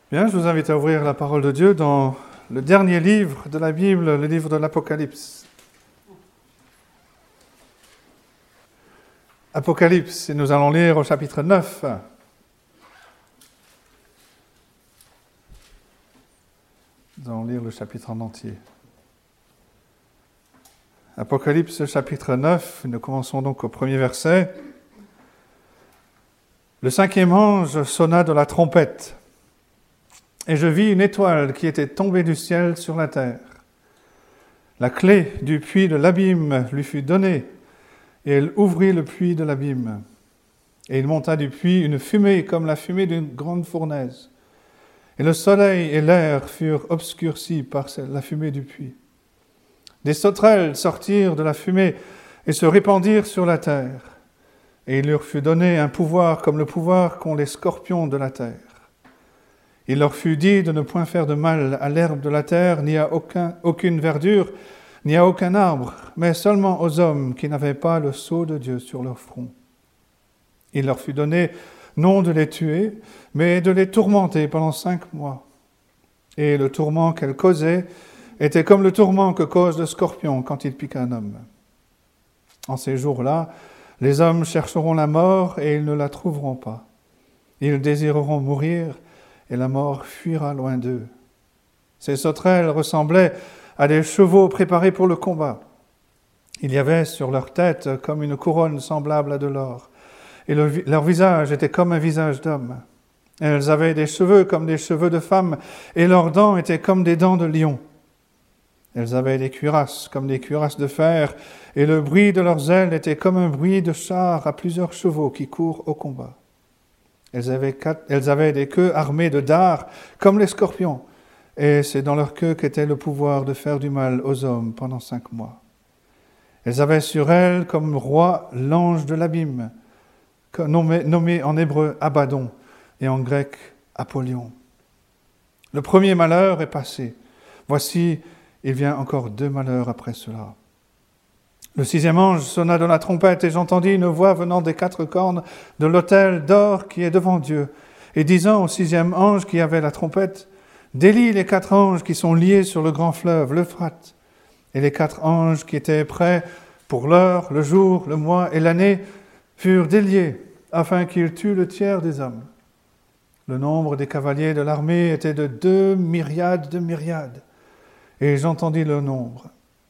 Bien, je vous invite à ouvrir la parole de Dieu dans le dernier livre de la Bible, le livre de l'Apocalypse. Apocalypse, et nous allons lire au chapitre 9. Nous allons lire le chapitre en entier. Apocalypse, chapitre 9, nous commençons donc au premier verset. Le cinquième ange sonna de la trompette. Et je vis une étoile qui était tombée du ciel sur la terre. La clé du puits de l'abîme lui fut donnée, et elle ouvrit le puits de l'abîme. Et il monta du puits une fumée comme la fumée d'une grande fournaise. Et le soleil et l'air furent obscurcis par la fumée du puits. Des sauterelles sortirent de la fumée et se répandirent sur la terre. Et il leur fut donné un pouvoir comme le pouvoir qu'ont les scorpions de la terre. Il leur fut dit de ne point faire de mal à l'herbe de la terre, ni à aucune verdure, ni à aucun arbre, mais seulement aux hommes qui n'avaient pas le sceau de Dieu sur leur front. Il leur fut donné non de les tuer, mais de les tourmenter pendant 5 mois. Et le tourment qu'elles causaient était comme le tourment que cause le scorpion quand il pique un homme. En ces jours-là, les hommes chercheront la mort et ils ne la trouveront pas. Ils désireront mourir, et la mort fuira loin d'eux. Ces sauterelles ressemblaient à des chevaux préparés pour le combat. Il y avait sur leur tête comme une couronne semblable à de l'or, et leur visage était comme un visage d'homme. Elles avaient des cheveux comme des cheveux de femme, et leurs dents étaient comme des dents de lion. Elles avaient des cuirasses comme des cuirasses de fer, et le bruit de leurs ailes était comme un bruit de chars à plusieurs chevaux qui courent au combat. Elles avaient des queues armées de dards, comme les scorpions, et c'est dans leur queue qu'était le pouvoir de faire du mal aux hommes pendant 5 mois. Elles avaient sur elles comme roi l'ange de l'abîme, nommé en hébreu Abaddon, et en grec Apollyon. Le premier malheur est passé. Voici, il vient encore 2 malheurs après cela. Le 6e ange sonna de la trompette et j'entendis une voix venant des 4 cornes de l'autel d'or qui est devant Dieu, et disant au 6e ange qui avait la trompette, « Délie les 4 anges qui sont liés sur le grand fleuve, l'Euphrate. » Et les 4 anges qui étaient prêts pour l'heure, le jour, le mois et l'année furent déliés, afin qu'ils tuent le tiers des hommes. Le nombre des cavaliers de l'armée était de 2 myriades de myriades, et j'entendis leur nombre.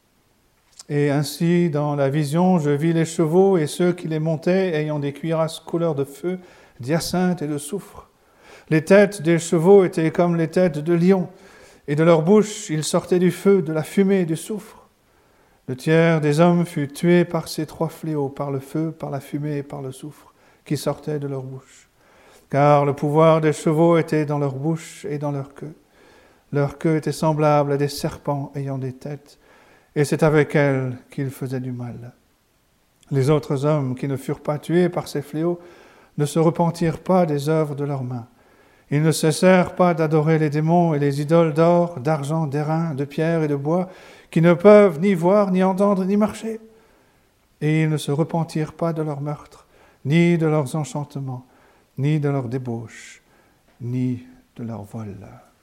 Et ainsi, dans la vision, je vis les chevaux et ceux qui les montaient ayant des cuirasses couleur de feu, d'hyacinthe et de soufre. Les têtes des chevaux étaient comme les têtes de lions, et de leur bouche il sortait du feu, de la fumée et du soufre. Le tiers des hommes fut tué par ces 3 fléaux, par le feu, par la fumée et par le soufre, qui sortaient de leur bouche. Car le pouvoir des chevaux était dans leur bouche et dans leur queue. Leur queue était semblable à des serpents ayant des têtes, et c'est avec elles qu'ils faisaient du mal. Les autres hommes qui ne furent pas tués par ces fléaux ne se repentirent pas des œuvres de leurs mains. Ils ne cessèrent pas d'adorer les démons et les idoles d'or, d'argent, d'airain, de pierre et de bois, qui ne peuvent ni voir, ni entendre, ni marcher. Et ils ne se repentirent pas de leurs meurtres, ni de leurs enchantements, ni de leurs débauches, ni de leurs vols.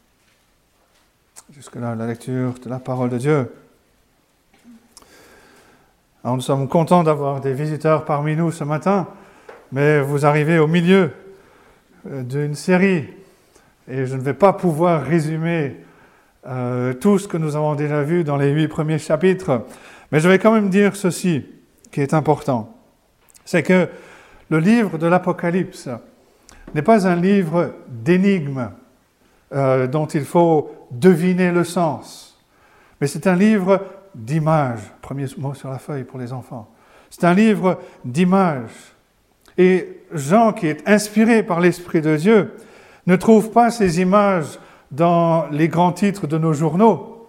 Jusque-là, la lecture de la parole de Dieu. Alors, nous sommes contents d'avoir des visiteurs parmi nous ce matin, mais vous arrivez au milieu d'une série et je ne vais pas pouvoir résumer tout ce que nous avons déjà vu dans les 8 premiers chapitres, mais je vais quand même dire ceci qui est important. C'est que le livre de l'Apocalypse n'est pas un livre d'énigmes dont il faut deviner le sens, mais c'est un livre d'images. Premier mot sur la feuille pour les enfants. C'est un livre d'images. Et Jean, qui est inspiré par l'Esprit de Dieu, ne trouve pas ces images dans les grands titres de nos journaux.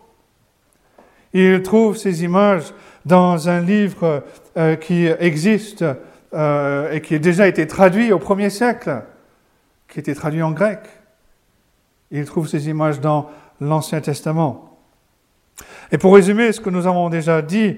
Il trouve ces images dans un livre qui existe et qui a déjà été traduit au 1er siècle, qui a été traduit en grec. Il trouve ces images dans l'Ancien Testament. Et pour résumer ce que nous avons déjà dit,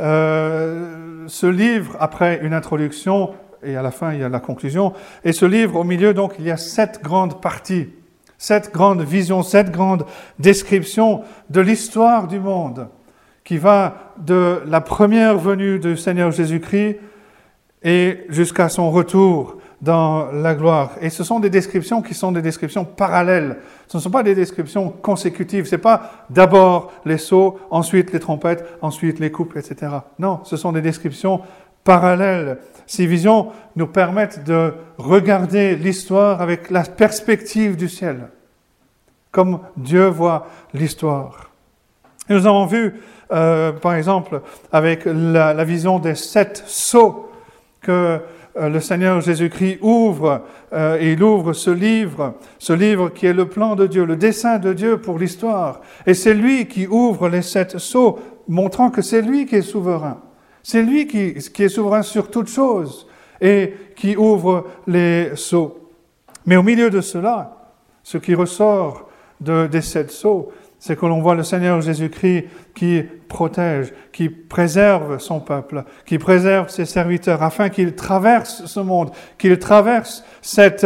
ce livre, après une introduction, et à la fin il y a la conclusion, et ce livre, au milieu donc, il y a 7 grandes parties. Cette grande vision, cette grande description de l'histoire du monde qui va de la première venue du Seigneur Jésus-Christ et jusqu'à son retour dans la gloire. Et ce sont des descriptions qui sont des descriptions parallèles. Ce ne sont pas des descriptions consécutives. Ce n'est pas d'abord les sceaux, ensuite les trompettes, ensuite les coupes, etc. Non, ce sont des descriptions parallèles. Ces visions nous permettent de regarder l'histoire avec la perspective du ciel, comme Dieu voit l'histoire. Et nous avons vu, par exemple, avec la vision des 7 sceaux que le Seigneur Jésus-Christ ouvre, et il ouvre ce livre qui est le plan de Dieu, le dessein de Dieu pour l'histoire. Et c'est lui qui ouvre les 7 sceaux, montrant que c'est lui qui est souverain. C'est lui qui est souverain sur toutes choses et qui ouvre les sceaux. Mais au milieu de cela, ce qui ressort des 7 sceaux, c'est que l'on voit le Seigneur Jésus-Christ qui protège, qui préserve son peuple, qui préserve ses serviteurs, afin qu'il traverse ce monde, qu'il traverse cette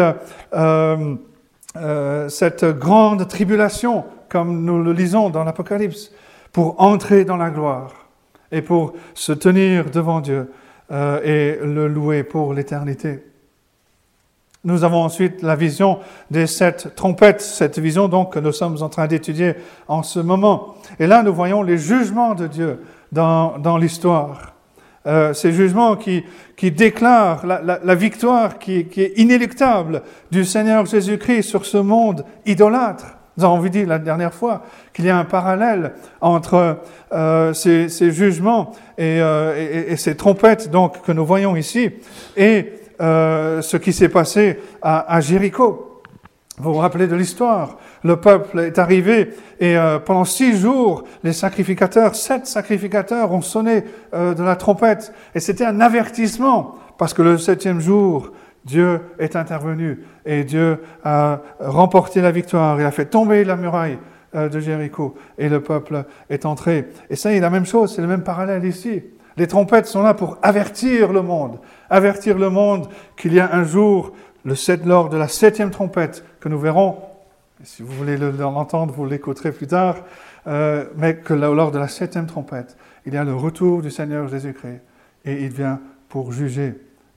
grande tribulation, comme nous le lisons dans l'Apocalypse, pour entrer dans la gloire et pour se tenir devant Dieu et le louer pour l'éternité. Nous avons ensuite la vision des 7 trompettes, cette vision donc que nous sommes en train d'étudier en ce moment. Et là, nous voyons les jugements de Dieu dans l'histoire. Ces jugements qui déclarent la victoire qui est inéluctable du Seigneur Jésus-Christ sur ce monde idolâtre. Nous avons dit la dernière fois qu'il y a un parallèle entre ces jugements et ces trompettes donc, que nous voyons ici et ce qui s'est passé à Jéricho. Vous vous rappelez de l'histoire. Le peuple est arrivé et pendant 6 jours, les sacrificateurs, 7 sacrificateurs ont sonné de la trompette. Et c'était un avertissement parce que le 7e jour, Dieu est intervenu et Dieu a remporté la victoire. Il a fait tomber la muraille de Jéricho et le peuple est entré. Et ça, c'est la même chose, c'est le même parallèle ici. Les trompettes sont là pour avertir le monde qu'il y a un jour, lors de la 7e trompette, que nous verrons, si vous voulez l'entendre, vous l'écouterez plus tard, mais que lors de la 7e trompette, il y a le retour du Seigneur Jésus-Christ, et il vient pour juger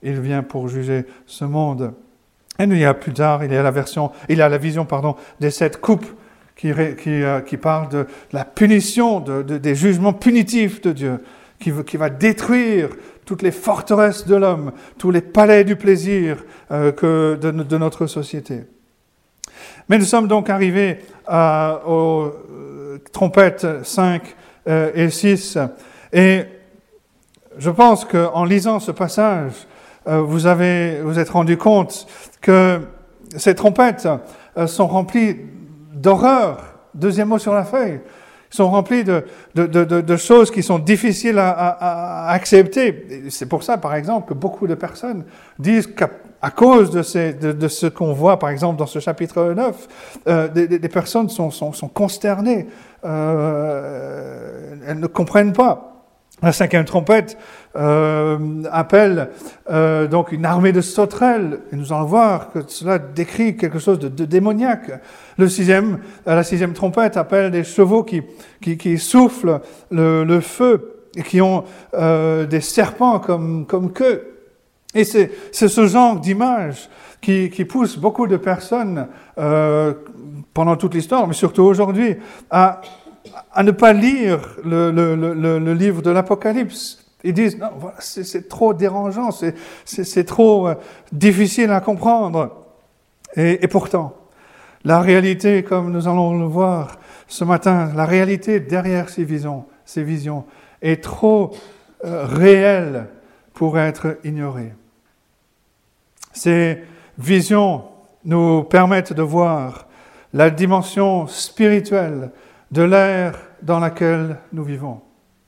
ce monde. Et il y a plus tard, il y a la vision des 7 coupes, qui parle de la punition, des jugements punitifs de Dieu, qui va détruire toutes les forteresses de l'homme, tous les palais du plaisir de notre société. Mais nous sommes donc arrivés aux trompettes 5 et 6, et je pense qu'en lisant ce passage, vous êtes rendu compte que ces trompettes sont remplies d'horreur. Deuxième mot sur la feuille. Sont remplis de choses qui sont difficiles à accepter. Et c'est pour ça, par exemple, que beaucoup de personnes disent qu'à cause de ce qu'on voit, par exemple, dans ce chapitre 9, des personnes sont consternées. Elles ne comprennent pas. La 5e trompette appelle donc une armée de sauterelles. Et nous allons voir que cela décrit quelque chose de démoniaque. La 6e trompette appelle des chevaux qui soufflent le feu et qui ont des serpents comme queue. Et c'est ce genre d'image qui pousse beaucoup de personnes pendant toute l'histoire, mais surtout aujourd'hui, à ne pas lire le livre de l'Apocalypse. Ils disent, non, voilà, c'est trop dérangeant, c'est trop difficile à comprendre. Et pourtant, la réalité, comme nous allons le voir ce matin, la réalité derrière ces visions est trop réelle pour être ignorée. Ces visions nous permettent de voir la dimension spirituelle de l'ère dans laquelle nous vivons.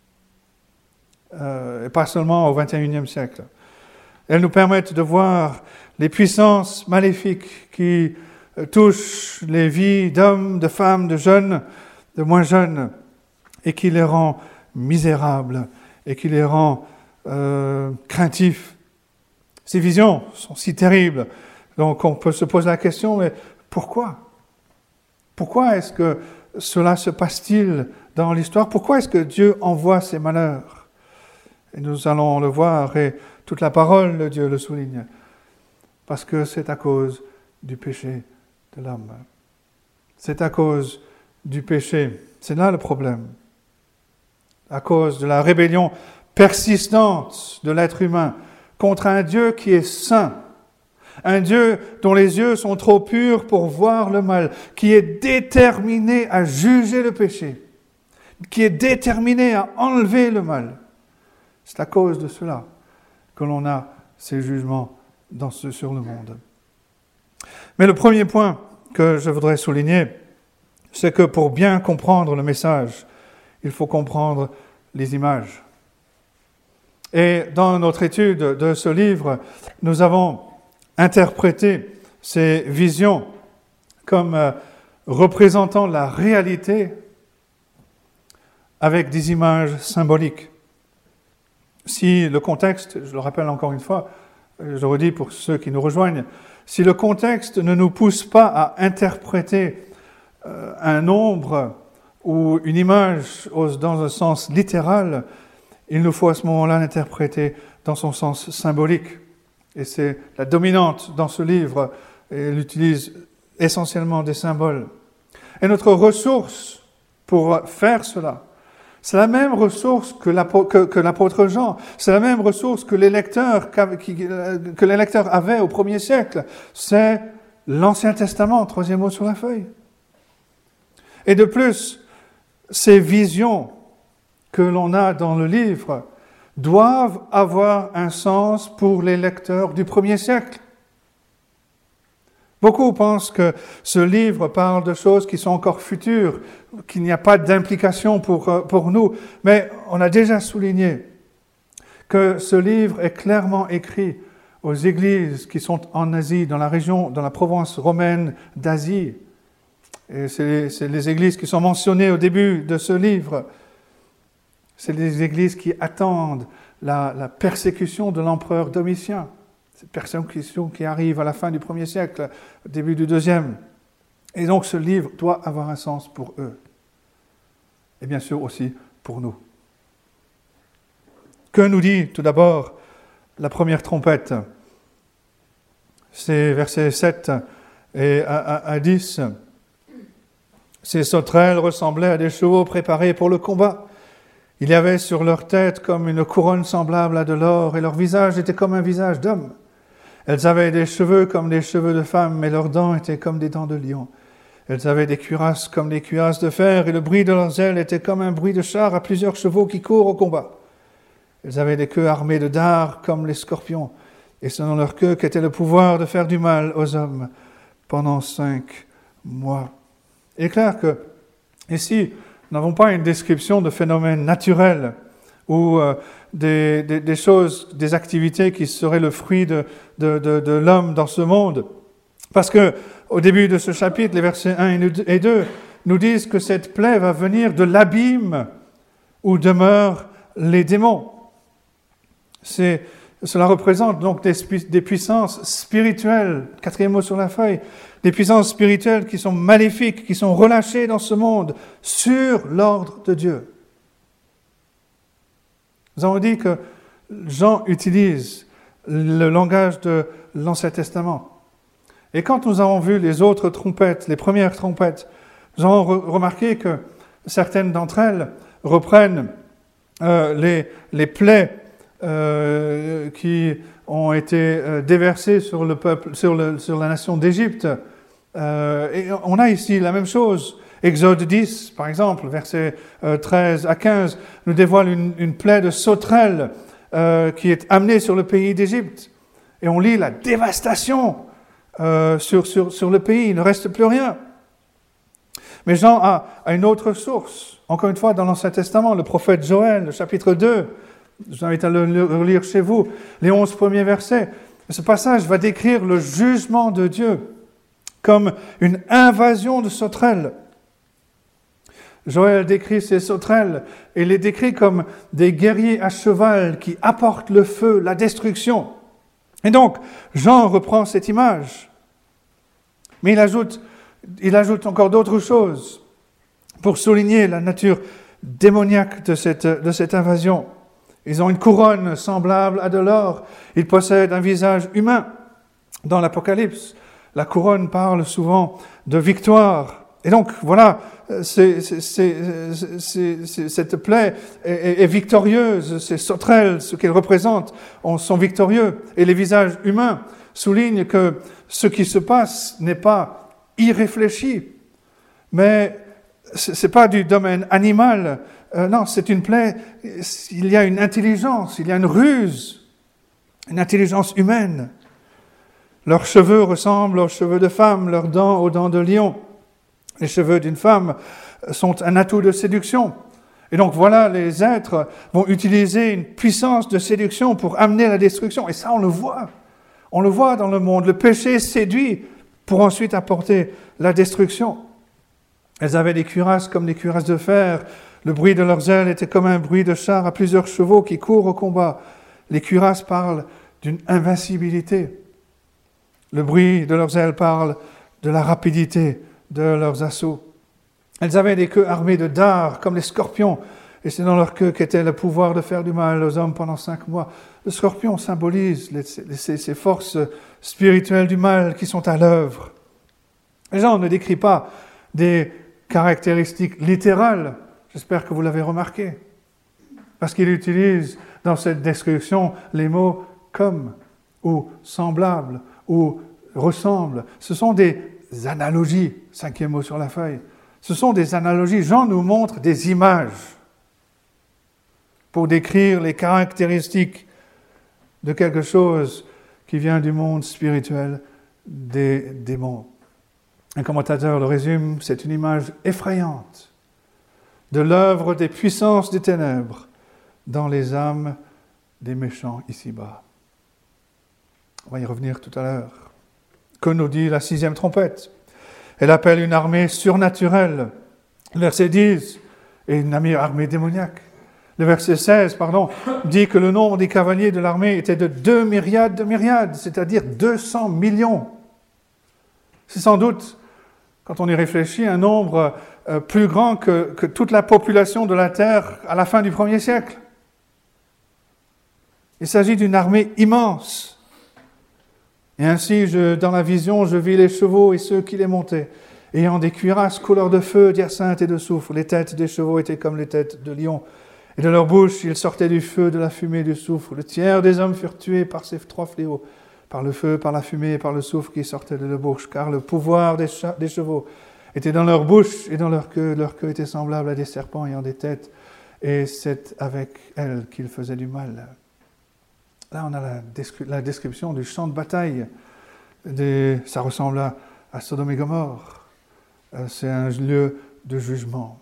Et pas seulement au XXIe siècle. Elles nous permettent de voir les puissances maléfiques qui touchent les vies d'hommes, de femmes, de jeunes, de moins jeunes, et qui les rend misérables, et qui les rend craintifs. Ces visions sont si terribles, donc on peut se poser la question, mais pourquoi ? Pourquoi est-ce que cela se passe-t-il dans l'histoire? Pourquoi est-ce que Dieu envoie ces malheurs? Et nous allons le voir, et toute la parole de Dieu le souligne. Parce que c'est à cause du péché de l'homme. C'est à cause du péché. C'est là le problème. À cause de la rébellion persistante de l'être humain contre un Dieu qui est saint. Un Dieu dont les yeux sont trop purs pour voir le mal, qui est déterminé à juger le péché, qui est déterminé à enlever le mal. C'est à cause de cela que l'on a ces jugements sur le monde. Mais le premier point que je voudrais souligner, c'est que pour bien comprendre le message, il faut comprendre les images. Et dans notre étude de ce livre, nous avons interprété ces visions comme représentant la réalité avec des images symboliques. Si le contexte, je le rappelle encore une fois, je le redis pour ceux qui nous rejoignent, si le contexte ne nous pousse pas à interpréter un nombre ou une image dans un sens littéral, il nous faut à ce moment-là l'interpréter dans son sens symbolique. Et c'est la dominante dans ce livre, et elle utilise essentiellement des symboles. Et notre ressource pour faire cela, c'est la même ressource que l'apôtre Jean, c'est la même ressource que les lecteurs avaient au 1er siècle, c'est l'Ancien Testament, 3e mot sur la feuille. Et de plus, ces visions que l'on a dans le livre doivent avoir un sens pour les lecteurs du 1er siècle. Beaucoup pensent que ce livre parle de choses qui sont encore futures, qu'il n'y a pas d'implication pour nous, mais on a déjà souligné que ce livre est clairement écrit aux églises qui sont en Asie, dans la région, dans la province romaine d'Asie. Et c'est les églises qui sont mentionnées au début de ce livre. C'est les églises qui attendent la persécution de l'empereur Domitien. Cette persécution qui arrive à la fin du 1er siècle, au début du 2e. Et donc ce livre doit avoir un sens pour eux. Et bien sûr aussi pour nous. Que nous dit tout d'abord la première trompette? C'est versets 7 et à 10. Ces sauterelles ressemblaient à des chevaux préparés pour le combat. Il y avait sur leur tête comme une couronne semblable à de l'or, et leur visage était comme un visage d'homme. Elles avaient des cheveux comme des cheveux de femme, mais leurs dents étaient comme des dents de lion. Elles avaient des cuirasses comme des cuirasses de fer, et le bruit de leurs ailes était comme un bruit de char à plusieurs chevaux qui courent au combat. Elles avaient des queues armées de dards comme les scorpions, et selon leur queue qu'était le pouvoir de faire du mal aux hommes pendant 5 mois. Il est clair que ici, nous n'avons pas une description de phénomènes naturels ou des choses, des activités qui seraient le fruit de l'homme dans ce monde. Parce que au début de ce chapitre, les versets 1 et 2 nous disent que cette plaie va venir de l'abîme où demeurent les démons. Cela représente donc des puissances spirituelles, 4e mot sur la feuille, des puissances spirituelles qui sont maléfiques, qui sont relâchées dans ce monde sur l'ordre de Dieu. Nous avons dit que Jean utilise le langage de l'Ancien Testament. Et quand nous avons vu les autres trompettes, les premières trompettes, nous avons remarqué que certaines d'entre elles reprennent les plaies qui ont été déversées sur le peuple, sur la nation d'Égypte. Et on a ici la même chose. Exode 10, par exemple, versets 13 à 15, nous dévoile une plaie de sauterelles qui est amenée sur le pays d'Égypte. Et on lit la dévastation sur le pays, il ne reste plus rien. Mais Jean a une autre source, encore une fois dans l'Ancien Testament, le prophète Joël, le chapitre 2. Je vous invite à le relire chez vous, les 11 premiers versets. Ce passage va décrire le jugement de Dieu comme une invasion de sauterelles. Joël décrit ces sauterelles et les décrit comme des guerriers à cheval qui apportent le feu, la destruction. Et donc, Jean reprend cette image, mais il ajoute il ajoute encore d'autres choses pour souligner la nature démoniaque de cette invasion. Ils ont une couronne semblable à de l'or. Ils possèdent un visage humain. Dans l'Apocalypse, la couronne parle souvent de victoire. Et donc, voilà, cette plaie est victorieuse. Ces sauterelles, ce qu'elles représentent, sont victorieux. Et les visages humains soulignent que ce qui se passe n'est pas irréfléchi, mais c'est pas du domaine animal. Non, c'est une plaie. Il y a une intelligence, il y a une ruse, une intelligence humaine. Leurs cheveux ressemblent aux cheveux de femme, leurs dents aux dents de lion. Les cheveux d'une femme sont un atout de séduction. Et donc voilà, les êtres vont utiliser une puissance de séduction pour amener la destruction. Et ça, on le voit. On le voit dans le monde. Le péché séduit pour ensuite apporter la destruction. Elles avaient des cuirasses comme des cuirasses de fer. Le bruit de leurs ailes était comme un bruit de char à plusieurs chevaux qui courent au combat. Les cuirasses parlent d'une invincibilité. Le bruit de leurs ailes parle de la rapidité de leurs assauts. Elles avaient des queues armées de dards, comme les scorpions, et c'est dans leur queue qu'était le pouvoir de faire du mal aux hommes pendant 5 mois. Le scorpion symbolise ces forces spirituelles du mal qui sont à l'œuvre. Jean ne décrit pas des caractéristiques littérales, j'espère que vous l'avez remarqué, parce qu'il utilise dans cette description les mots « comme » ou « semblable » ou « ressemble ». Ce sont des analogies, 5e mot sur la feuille. Ce sont des analogies. Jean nous montre des images pour décrire les caractéristiques de quelque chose qui vient du monde spirituel des démons. Un commentateur le résume, c'est une image effrayante de l'œuvre des puissances des ténèbres dans les âmes des méchants ici-bas. On va y revenir tout à l'heure. Que nous dit la 6e trompette? Elle appelle une armée surnaturelle. Le verset 10 est une armée démoniaque. Le verset 16, dit que le nombre des cavaliers de l'armée était de 2 myriades de myriades, c'est-à-dire 200 millions. C'est sans doute, quand on y réfléchit, un nombre plus grand que toute la population de la Terre à la fin du 1er siècle. Il s'agit d'une armée immense. Et ainsi, dans la vision, je vis les chevaux et ceux qui les montaient, ayant des cuirasses couleur de feu, d'hyacinthe et de soufre. Les têtes des chevaux étaient comme les têtes de lions. Et de leur bouche, il sortait du feu, de la fumée, du soufre. Le tiers des hommes furent tués par ces 3 fléaux, par le feu, par la fumée et par le soufre qui sortait de leur bouche. Car le pouvoir des chevaux était dans leur bouche et dans leur queue. Leur queue était semblable à des serpents ayant des têtes. Et c'est avec elles qu'ils faisaient du mal. Là, on a la description du champ de bataille. Ça ressemble à Sodome et Gomorrhe. C'est un lieu de jugement.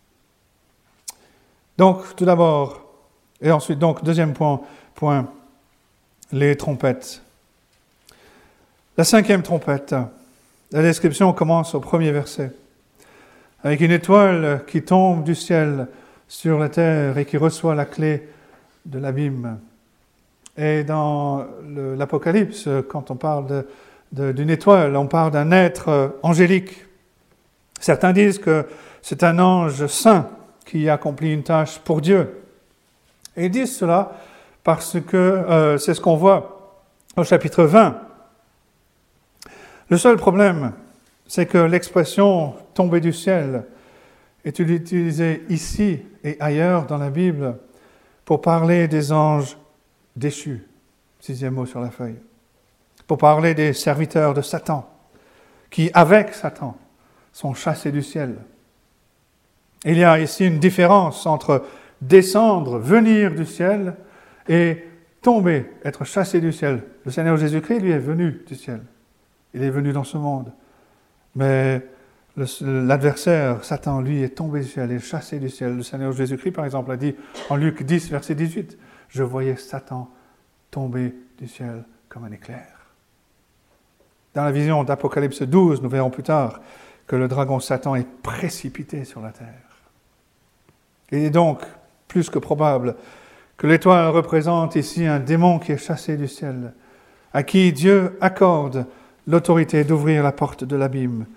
Donc, tout d'abord, et ensuite, donc, deuxième point, les trompettes. La 5e trompette, la description commence au 1er verset, avec une étoile qui tombe du ciel sur la terre et qui reçoit la clé de l'abîme. Et dans l'Apocalypse, quand on parle d'une étoile, on parle d'un être angélique. Certains disent que c'est un ange saint qui accomplit une tâche pour Dieu. Et ils disent cela parce que c'est ce qu'on voit au chapitre 20. Le seul problème, c'est que l'expression « tomber du ciel » est utilisée ici et ailleurs dans la Bible pour parler des anges déchus, 6e mot sur la feuille, pour parler des serviteurs de Satan, qui, avec Satan, sont chassés du ciel. Il y a ici une différence entre descendre, venir du ciel, et tomber, être chassé du ciel. Le Seigneur Jésus-Christ, lui, est venu du ciel. Il est venu dans ce monde. Mais l'adversaire, Satan, lui, est tombé du ciel, est chassé du ciel. Le Seigneur Jésus-Christ, par exemple, a dit en Luc 10, verset 18, « Je voyais Satan tomber du ciel comme un éclair. » Dans la vision d'Apocalypse 12, nous verrons plus tard que le dragon Satan est précipité sur la terre. Il est donc plus que probable que l'étoile représente ici un démon qui est chassé du ciel, à qui Dieu accorde l'autorité d'ouvrir la porte de l'abîme,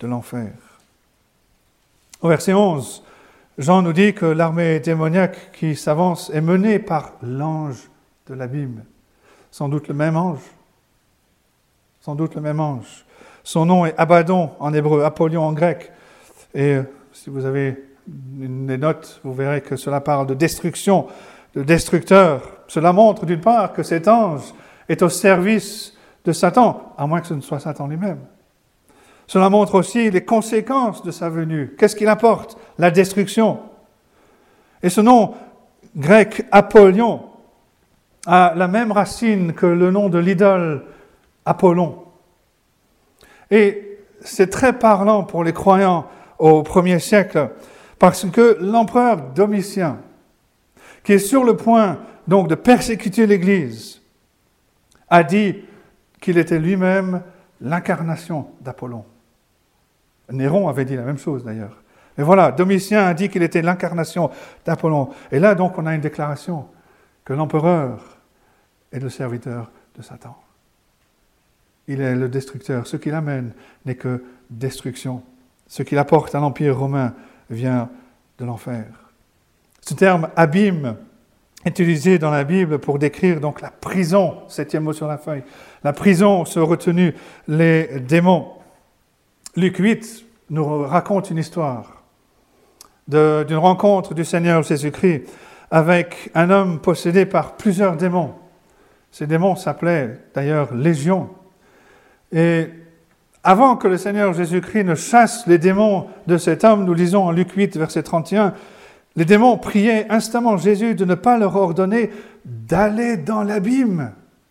de l'enfer. Au verset 11, Jean nous dit que l'armée démoniaque qui s'avance est menée par l'ange de l'abîme. Sans doute le même ange. Sans doute le même ange. Son nom est Abaddon en hébreu, Apollyon en grec. Et si vous avez des notes, vous verrez que cela parle de destruction, de destructeur. Cela montre d'une part que cet ange est au service de Satan, à moins que ce ne soit Satan lui-même. Cela montre aussi les conséquences de sa venue. Qu'est-ce qu'il apporte? La destruction. Et ce nom grec Apollyon a la même racine que le nom de l'idole Apollon. Et c'est très parlant pour les croyants au 1er siècle, parce que l'empereur Domitien, qui est sur le point donc de persécuter l'Église, a dit qu'il était lui-même l'incarnation d'Apollon. Néron avait dit la même chose d'ailleurs. Et voilà, Domitien a dit qu'il était l'incarnation d'Apollon. Et là donc on a une déclaration que l'empereur est le serviteur de Satan. Il est le destructeur. Ce qu'il amène n'est que destruction. Ce qu'il apporte à l'Empire romain vient de l'enfer. Ce terme « abîme » est utilisé dans la Bible pour décrire donc la prison, 7e mot sur la feuille, la prison où sont retenus les démons. Luc 8 nous raconte une histoire d'une rencontre du Seigneur Jésus-Christ avec un homme possédé par plusieurs démons. Ces démons s'appelaient d'ailleurs légions. Et avant que le Seigneur Jésus-Christ ne chasse les démons de cet homme, nous lisons en Luc 8, verset 31, les démons priaient instamment Jésus de ne pas leur ordonner d'aller dans l'abîme.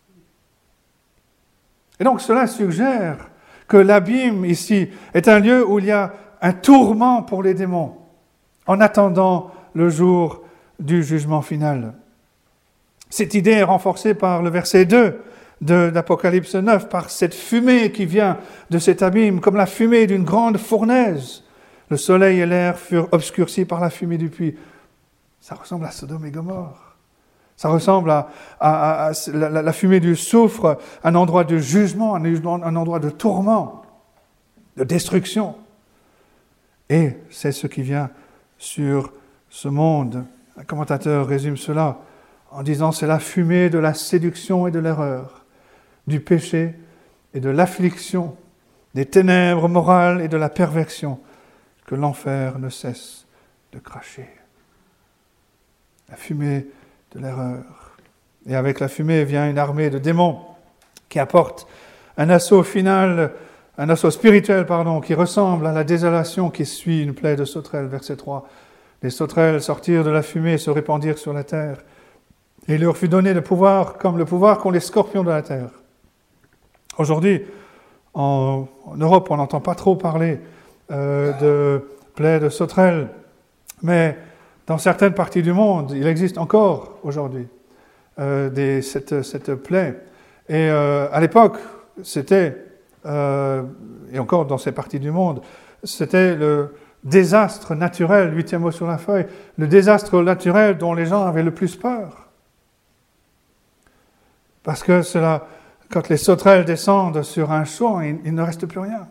Et donc cela suggère que l'abîme ici est un lieu où il y a un tourment pour les démons, en attendant le jour du jugement final. Cette idée est renforcée par le verset 2 d'Apocalypse 9, par cette fumée qui vient de cet abîme, comme la fumée d'une grande fournaise. Le soleil et l'air furent obscurcis par la fumée du puits. Ça ressemble à Sodome et Gomorrhe. Ça ressemble à la fumée du soufre, un endroit de jugement, un endroit de tourment, de destruction. Et c'est ce qui vient sur ce monde. Un commentateur résume cela en disant « c'est la fumée de la séduction et de l'erreur, du péché et de l'affliction, des ténèbres morales et de la perversion, que l'enfer ne cesse de cracher. » La fumée de l'erreur. Et avec la fumée vient une armée de démons qui apporte un assaut final, un assaut spirituel, qui ressemble à la désolation qui suit une plaie de sauterelles, verset 3. Les sauterelles sortirent de la fumée et se répandirent sur la terre. Et il leur fut donné le pouvoir, comme le pouvoir qu'ont les scorpions de la terre. Aujourd'hui, en Europe, on n'entend pas trop parler de plaies de sauterelles, mais dans certaines parties du monde, il existe encore aujourd'hui cette plaie. Et à l'époque, c'était, et encore dans ces parties du monde, c'était le désastre naturel, 8e mot sur la feuille, le désastre naturel dont les gens avaient le plus peur. Parce que cela, quand les sauterelles descendent sur un champ, il ne reste plus rien.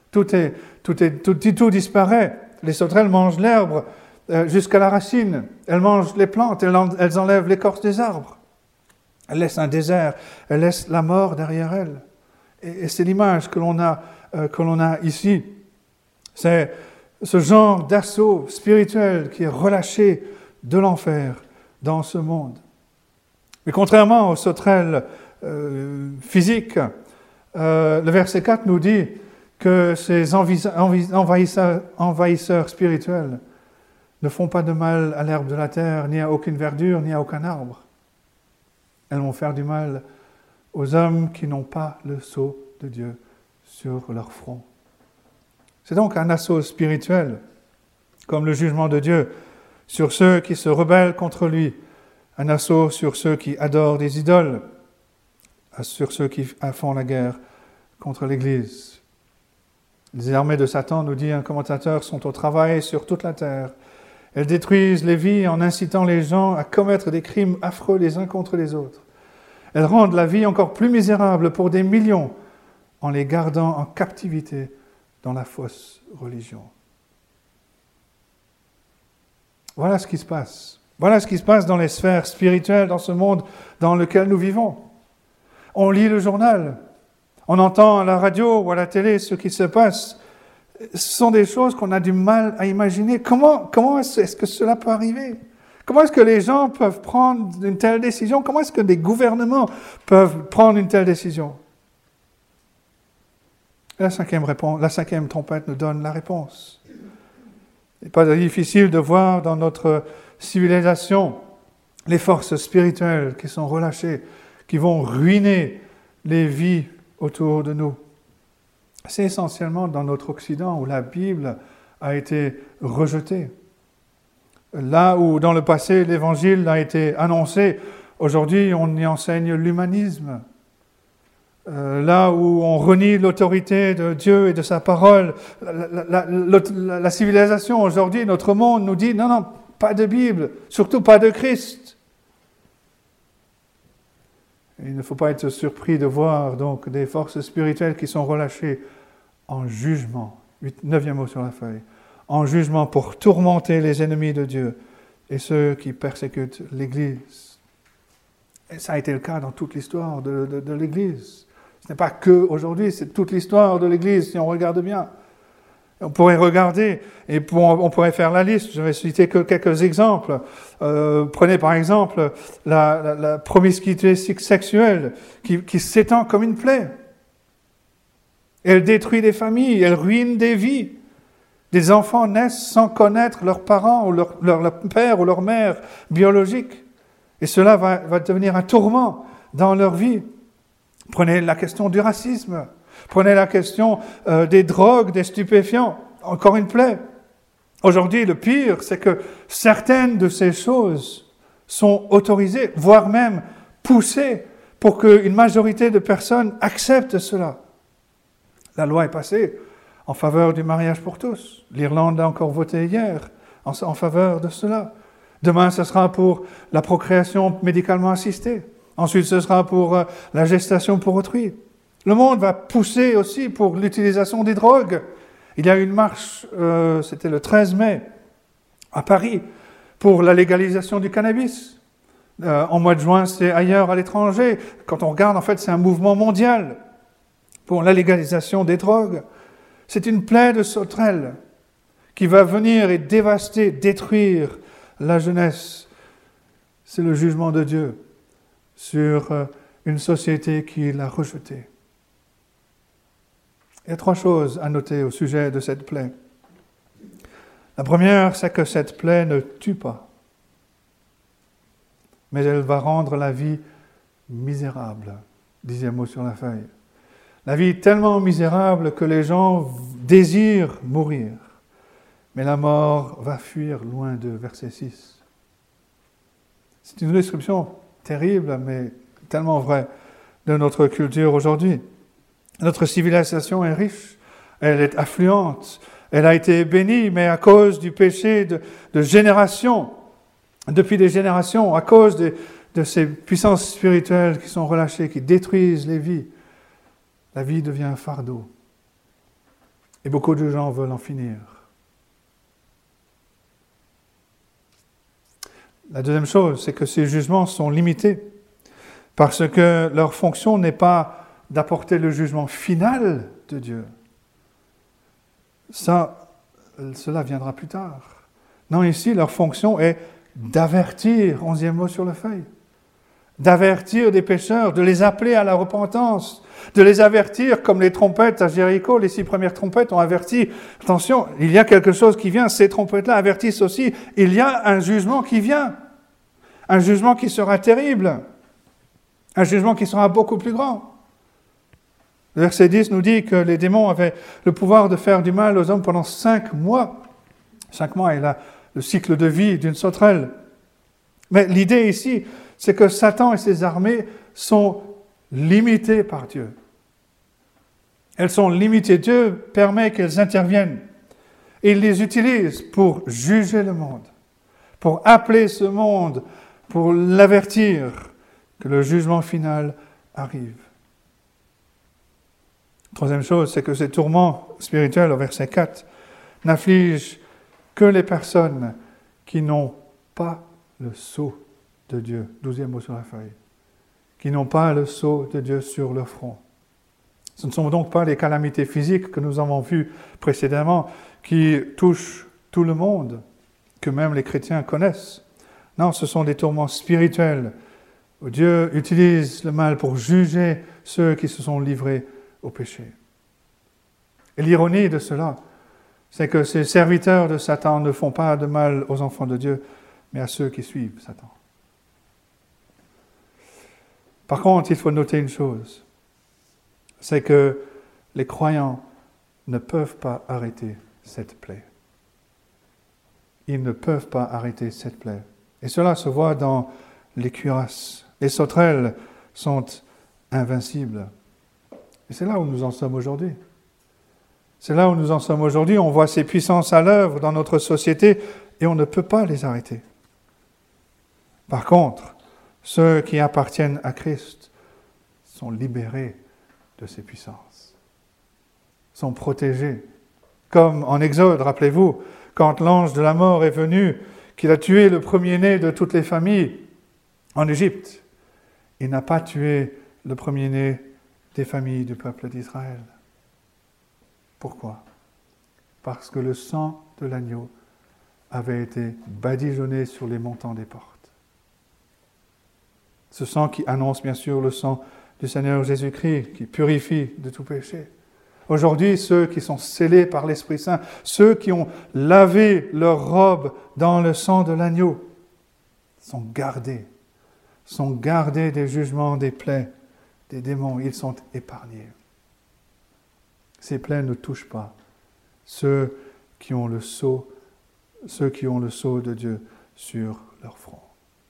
Tout disparaît. Les sauterelles mangent l'herbe jusqu'à la racine. Elles mangent les plantes, elles enlèvent l'écorce des arbres. Elles laissent un désert, elles laissent la mort derrière elles. Et c'est l'image que l'on a ici. C'est ce genre d'assaut spirituel qui est relâché de l'enfer dans ce monde. Mais contrairement aux sauterelles physiques, le verset 4 nous dit que ces envahisseurs spirituels ne font pas de mal à l'herbe de la terre, ni à aucune verdure, ni à aucun arbre. Elles vont faire du mal aux hommes qui n'ont pas le sceau de Dieu sur leur front. C'est donc un assaut spirituel, comme le jugement de Dieu, sur ceux qui se rebellent contre lui, un assaut sur ceux qui adorent des idoles, sur ceux qui font la guerre contre l'Église. Les armées de Satan, nous dit un commentateur, sont au travail sur toute la terre. Elles détruisent les vies en incitant les gens à commettre des crimes affreux les uns contre les autres. Elles rendent la vie encore plus misérable pour des millions en les gardant en captivité dans la fausse religion. Voilà ce qui se passe. Voilà ce qui se passe dans les sphères spirituelles, dans ce monde dans lequel nous vivons. On lit le journal, on entend à la radio ou à la télé ce qui se passe. Ce sont des choses qu'on a du mal à imaginer. Comment est-ce que cela peut arriver? Comment est-ce que les gens peuvent prendre une telle décision? Comment est-ce que des gouvernements peuvent prendre une telle décision? La cinquième trompette nous donne la réponse. Il n'est pas difficile de voir dans notre civilisation les forces spirituelles qui sont relâchées, qui vont ruiner les vies autour de nous. C'est essentiellement dans notre Occident où la Bible a été rejetée. Là où dans le passé l'Évangile a été annoncé, aujourd'hui on y enseigne l'humanisme. Là où on renie l'autorité de Dieu et de sa parole, la civilisation aujourd'hui, notre monde nous dit non, pas de Bible, surtout pas de Christ. Et il ne faut pas être surpris de voir donc des forces spirituelles qui sont relâchées en jugement, 9e mot sur la feuille, en jugement pour tourmenter les ennemis de Dieu et ceux qui persécutent l'Église. Et ça a été le cas dans toute l'histoire de l'Église. Ce n'est pas que aujourd'hui, c'est toute l'histoire de l'Église, si on regarde bien. On pourrait regarder, et on pourrait faire la liste, je vais citer que quelques exemples. Prenez par exemple la promiscuité sexuelle qui s'étend comme une plaie. Elle détruit des familles, elle ruine des vies. Des enfants naissent sans connaître leurs parents, ou leur père ou leur mère biologique. Et cela va devenir un tourment dans leur vie. Prenez la question du racisme. Prenez la question des drogues, des stupéfiants. Encore une plaie. Aujourd'hui, le pire, c'est que certaines de ces choses sont autorisées, voire même poussées, pour qu'une majorité de personnes acceptent cela. La loi est passée en faveur du mariage pour tous. L'Irlande a encore voté hier en faveur de cela. Demain, ce sera pour la procréation médicalement assistée. Ensuite, ce sera pour la gestation pour autrui. Le monde va pousser aussi pour l'utilisation des drogues. Il y a eu une marche, c'était le 13 mai, à Paris, pour la légalisation du cannabis. En mois de juin, c'est ailleurs à l'étranger. Quand on regarde, en fait, c'est un mouvement mondial pour la légalisation des drogues. C'est une plaie de sauterelle qui va venir et dévaster, détruire la jeunesse. C'est le jugement de Dieu sur une société qui l'a rejeté. Il y a 3 choses à noter au sujet de cette plaie. La première, c'est que cette plaie ne tue pas, mais elle va rendre la vie misérable. 10e mot sur la feuille. La vie tellement misérable que les gens désirent mourir, mais la mort va fuir loin d'eux. Verset 6. C'est une description terrible, mais tellement vraie de notre culture aujourd'hui. Notre civilisation est riche, elle est affluente, elle a été bénie, mais à cause du péché de générations, depuis des générations, à cause de ces puissances spirituelles qui sont relâchées, qui détruisent les vies, la vie devient un fardeau. Et beaucoup de gens veulent en finir. La deuxième chose, c'est que ces jugements sont limités, parce que leur fonction n'est pas d'apporter le jugement final de Dieu. Cela viendra plus tard. Non, ici, leur fonction est d'avertir, 11e mot sur la feuille, d'avertir des pécheurs, de les appeler à la repentance, de les avertir comme les trompettes à Jéricho, les 6 premières trompettes ont averti, attention, il y a quelque chose qui vient, ces trompettes-là avertissent aussi, il y a un jugement qui vient, un jugement qui sera terrible, un jugement qui sera beaucoup plus grand. Le verset 10 nous dit que les démons avaient le pouvoir de faire du mal aux hommes pendant 5 mois. 5 mois est le cycle de vie d'une sauterelle. Mais l'idée ici, c'est que Satan et ses armées sont limitées par Dieu. Elles sont limitées. Dieu permet qu'elles interviennent. Et il les utilise pour juger le monde, pour appeler ce monde, pour l'avertir que le jugement final arrive. Troisième chose, c'est que ces tourments spirituels, au verset 4, n'affligent que les personnes qui n'ont pas le sceau de Dieu. 12e mot sur la feuille. Qui n'ont pas le sceau de Dieu sur leur front. Ce ne sont donc pas les calamités physiques que nous avons vues précédemment qui touchent tout le monde, que même les chrétiens connaissent. Non, ce sont des tourments spirituels où Dieu utilise le mal pour juger ceux qui se sont livrés au péché. Et l'ironie de cela, c'est que ces serviteurs de Satan ne font pas de mal aux enfants de Dieu, mais à ceux qui suivent Satan. Par contre, il faut noter une chose, c'est que les croyants ne peuvent pas arrêter cette plaie. Ils ne peuvent pas arrêter cette plaie. Et cela se voit dans les cuirasses. Les sauterelles sont invincibles. Et c'est là où nous en sommes aujourd'hui. C'est là où nous en sommes aujourd'hui. On voit ces puissances à l'œuvre dans notre société et on ne peut pas les arrêter. Par contre, ceux qui appartiennent à Christ sont libérés de ces puissances, sont protégés. Comme en Exode, rappelez-vous, quand l'ange de la mort est venu, qu'il a tué le premier-né de toutes les familles en Égypte, il n'a pas tué le premier-né des familles du peuple d'Israël. Pourquoi ? Parce que le sang de l'agneau avait été badigeonné sur les montants des portes. Ce sang qui annonce bien sûr le sang du Seigneur Jésus-Christ, qui purifie de tout péché. Aujourd'hui, ceux qui sont scellés par l'Esprit Saint, ceux qui ont lavé leur robe dans le sang de l'agneau, sont gardés des jugements, des plaies, des démons. Ils sont épargnés. Ces plaies ne touchent pas ceux qui ont le sceau de Dieu sur leur front.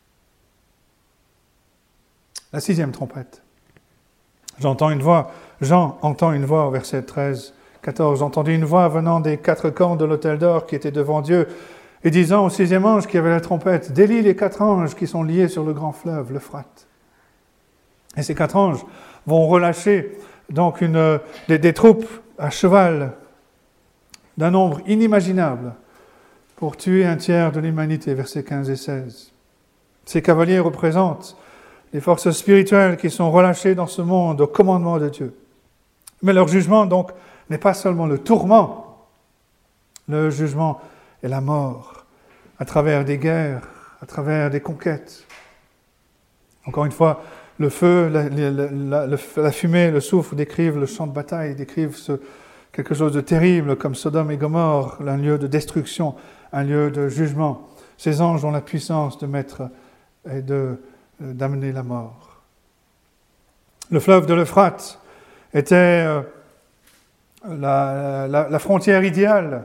La 6e trompette. Jean entend une voix au verset 13, 14. J'entendis une voix venant des 4 cornes de l'autel d'or qui était devant Dieu et disant au 6e ange qui avait la trompette, délie les 4 anges qui sont liés sur le grand fleuve, l'Euphrate. Et ces 4 anges vont relâcher donc des troupes à cheval d'un nombre inimaginable pour tuer un tiers de l'humanité, versets 15 et 16. Ces cavaliers représentent les forces spirituelles qui sont relâchées dans ce monde au commandement de Dieu. Mais leur jugement, donc, n'est pas seulement le tourment. Le jugement est la mort, à travers des guerres, à travers des conquêtes. Encore une fois, le feu, la fumée, le soufre décrivent le champ de bataille, décrivent quelque chose de terrible comme Sodome et Gomorrhe, un lieu de destruction, un lieu de jugement. Ces anges ont la puissance de mettre et d'amener la mort. Le fleuve de l'Euphrate était la frontière idéale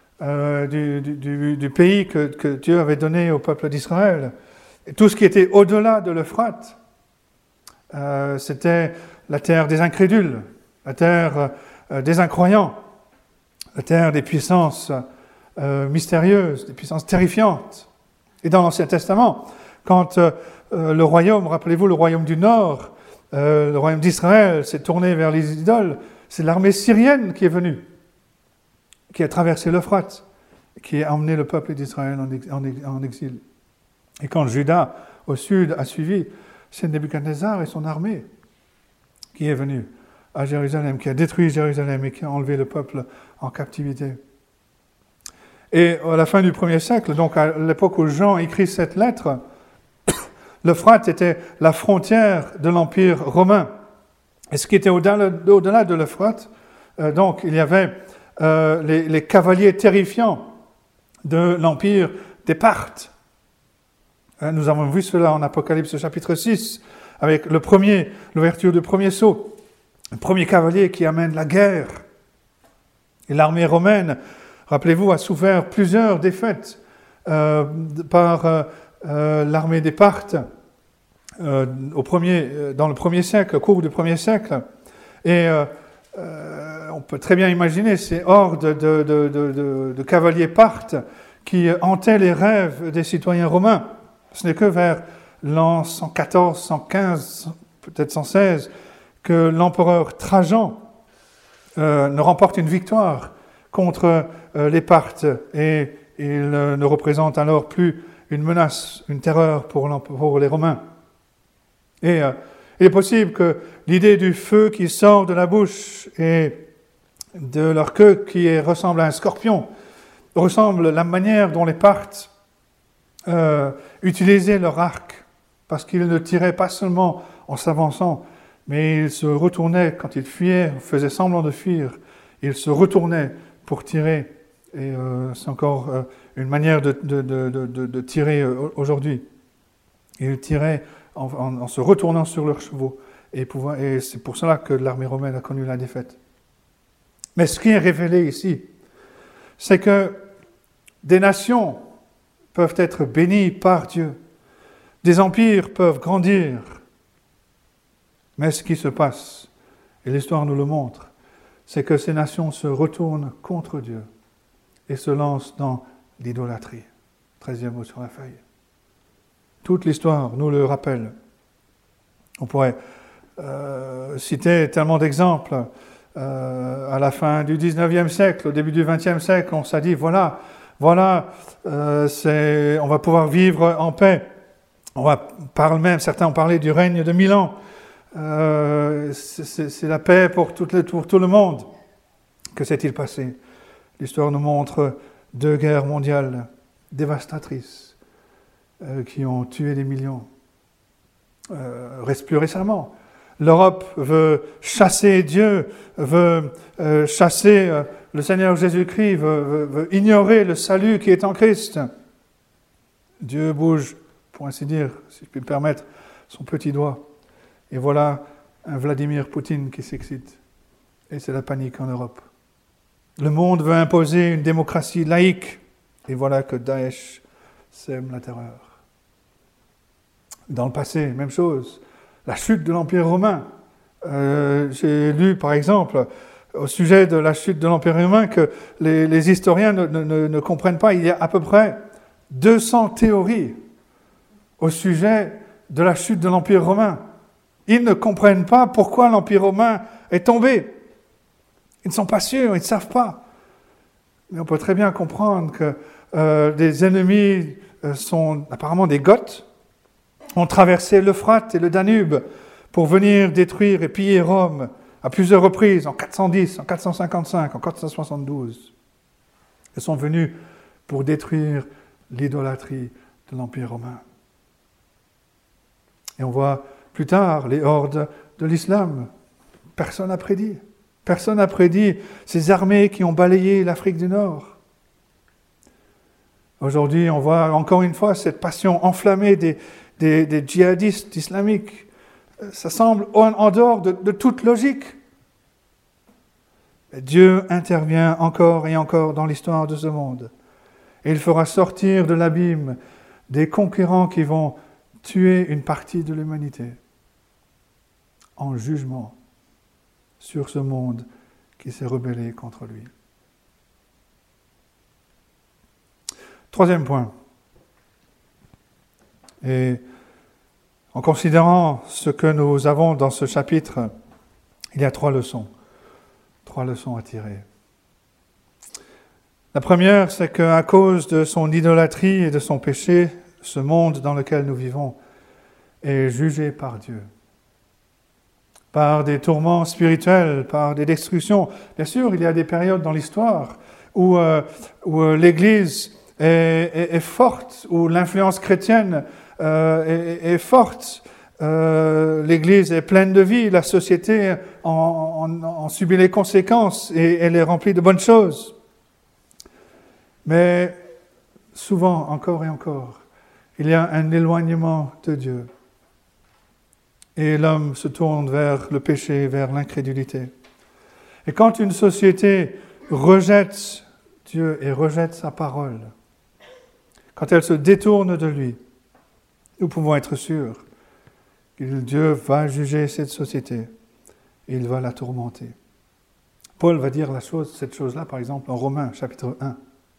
du pays que Dieu avait donné au peuple d'Israël. Et tout ce qui était au-delà de l'Euphrate, c'était la terre des incrédules, la terre des incroyants, la terre des puissances mystérieuses, des puissances terrifiantes. Et dans l'Ancien Testament, quand le royaume, rappelez-vous, le royaume du Nord, le royaume d'Israël s'est tourné vers les idoles, c'est l'armée syrienne qui est venue, qui a traversé l'Euphrate, qui a emmené le peuple d'Israël en exil. Et quand Juda, au sud, a suivi, c'est Nebuchadnezzar et son armée qui est venu à Jérusalem, qui a détruit Jérusalem et qui a enlevé le peuple en captivité. Et à la fin du 1er siècle, donc à l'époque où Jean écrit cette lettre, l'Euphrate était la frontière de l'Empire romain. Et ce qui était au-delà de l'Euphrate, donc il y avait les cavaliers terrifiants de l'Empire des Parthes. Nous avons vu cela en Apocalypse chapitre 6, avec l'ouverture du premier sceau, le premier cavalier qui amène la guerre. Et l'armée romaine, rappelez-vous, a souffert plusieurs défaites par l'armée des Parthes dans le premier siècle, au cours du premier siècle. Et on peut très bien imaginer ces hordes de cavaliers parthes qui hantaient les rêves des citoyens romains. Ce n'est que vers l'an 114, 115, peut-être 116, que l'empereur Trajan ne remportent une victoire contre les Parthes et ils ne représentent alors plus une menace, une terreur pour les Romains. Et il est possible que l'idée du feu qui sort de la bouche et de leur queue qui ressemble à un scorpion ressemble à la manière dont les Parthes utilisaient leur arc, parce qu'ils ne tiraient pas seulement en s'avançant, mais ils se retournaient quand ils fuyaient, faisaient semblant de fuir, ils se retournaient pour tirer. Et c'est encore une manière de tirer aujourd'hui. Ils tiraient en se retournant sur leurs chevaux. Et c'est pour cela que l'armée romaine a connu la défaite. Mais ce qui est révélé ici, c'est que des nations peuvent être bénies par Dieu. Des empires peuvent grandir. Mais ce qui se passe, et l'histoire nous le montre, c'est que ces nations se retournent contre Dieu et se lancent dans l'idolâtrie. 13e mot sur la feuille. Toute l'histoire nous le rappelle. On pourrait citer tellement d'exemples. À la fin du 19e siècle, au début du 20e siècle, on s'est dit, voilà, on va pouvoir vivre en paix. Certains ont parlé du règne de 1000 ans. C'est la paix pour tout le monde. Que s'est-il passé? L'histoire nous montre 2 guerres mondiales dévastatrices qui ont tué des millions. Plus récemment, l'Europe veut chasser Dieu, veut chasser le Seigneur Jésus-Christ, veut ignorer le salut qui est en Christ. Dieu bouge, pour ainsi dire, si je puis me permettre, son petit doigt. Et voilà un Vladimir Poutine qui s'excite. Et c'est la panique en Europe. Le monde veut imposer une démocratie laïque. Et voilà que Daesh sème la terreur. Dans le passé, même chose. La chute de l'Empire romain. J'ai lu, par exemple, au sujet de la chute de l'Empire romain, que les historiens ne comprennent pas. Il y a à peu près 200 théories au sujet de la chute de l'Empire romain. Ils ne comprennent pas pourquoi l'Empire romain est tombé. Ils ne sont pas sûrs, ils ne savent pas. Mais on peut très bien comprendre que des ennemis sont apparemment des Goths, ont traversé l'Euphrate et le Danube pour venir détruire et piller Rome à plusieurs reprises, en 410, en 455, en 472. Ils sont venus pour détruire l'idolâtrie de l'Empire romain. Et on voit plus tard les hordes de l'islam. Personne n'a prédit. Personne n'a prédit ces armées qui ont balayé l'Afrique du Nord. Aujourd'hui, on voit encore une fois cette passion enflammée des djihadistes islamiques. Ça semble en dehors de toute logique. Mais Dieu intervient encore et encore dans l'histoire de ce monde. Et il fera sortir de l'abîme des conquérants qui vont tuer une partie de l'humanité en jugement sur ce monde qui s'est rebellé contre lui. 3e point. Et en considérant ce que nous avons dans ce chapitre, il y a 3 leçons. 3 leçons à tirer. La première, c'est qu'à cause de son idolâtrie et de son péché, ce monde dans lequel nous vivons est jugé par Dieu. Par des tourments spirituels, par des destructions. Bien sûr, il y a des périodes dans l'histoire où l'Église est forte, où l'influence chrétienne est forte. L'Église est pleine de vie, la société en subit les conséquences et elle est remplie de bonnes choses. Mais souvent, encore et encore, il y a un éloignement de Dieu. Et l'homme se tourne vers le péché, vers l'incrédulité. Et quand une société rejette Dieu et rejette sa parole, quand elle se détourne de lui, nous pouvons être sûrs que Dieu va juger cette société et il va la tourmenter. Paul va dire cette chose-là, par exemple, en Romains, chapitre 1.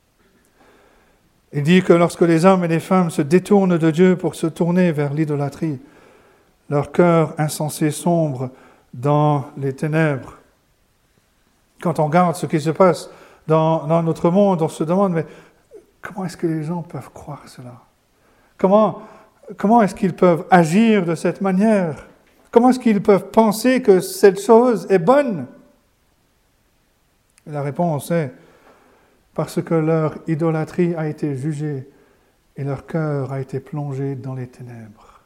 Il dit que lorsque les hommes et les femmes se détournent de Dieu pour se tourner vers l'idolâtrie, leur cœur insensé sombre dans les ténèbres. Quand on regarde ce qui se passe dans notre monde, on se demande, mais comment est-ce que les gens peuvent croire cela? Comment est-ce qu'ils peuvent agir de cette manière? Comment est-ce qu'ils peuvent penser que cette chose est bonne? Et la réponse est parce que leur idolâtrie a été jugée et leur cœur a été plongé dans les ténèbres.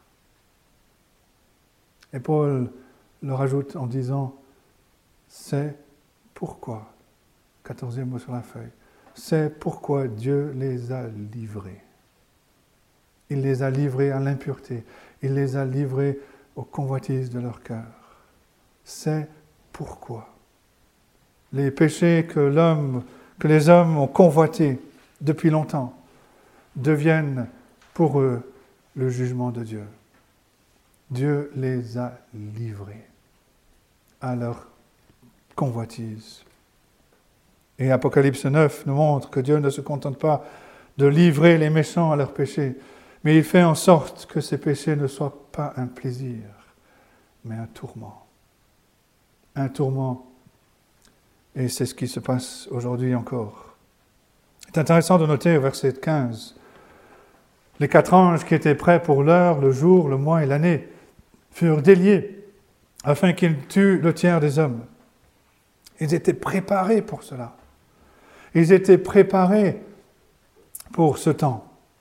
Et Paul leur ajoute en disant, c'est pourquoi, 14e mot sur la feuille, c'est pourquoi Dieu les a livrés. Il les a livrés à l'impureté, il les a livrés aux convoitises de leur cœur. C'est pourquoi. Les péchés que les hommes ont convoités depuis longtemps deviennent pour eux le jugement de Dieu. Dieu les a livrés à leur convoitise. Et Apocalypse 9 nous montre que Dieu ne se contente pas de livrer les méchants à leurs péchés, mais il fait en sorte que ces péchés ne soient pas un plaisir, mais un tourment. Un tourment. Et c'est ce qui se passe aujourd'hui encore. C'est intéressant de noter au verset 15, les 4 anges qui étaient prêts pour l'heure, le jour, le mois et l'année furent déliés afin qu'ils tuent le tiers des hommes. Ils étaient préparés pour cela. Ils étaient préparés pour ce temps.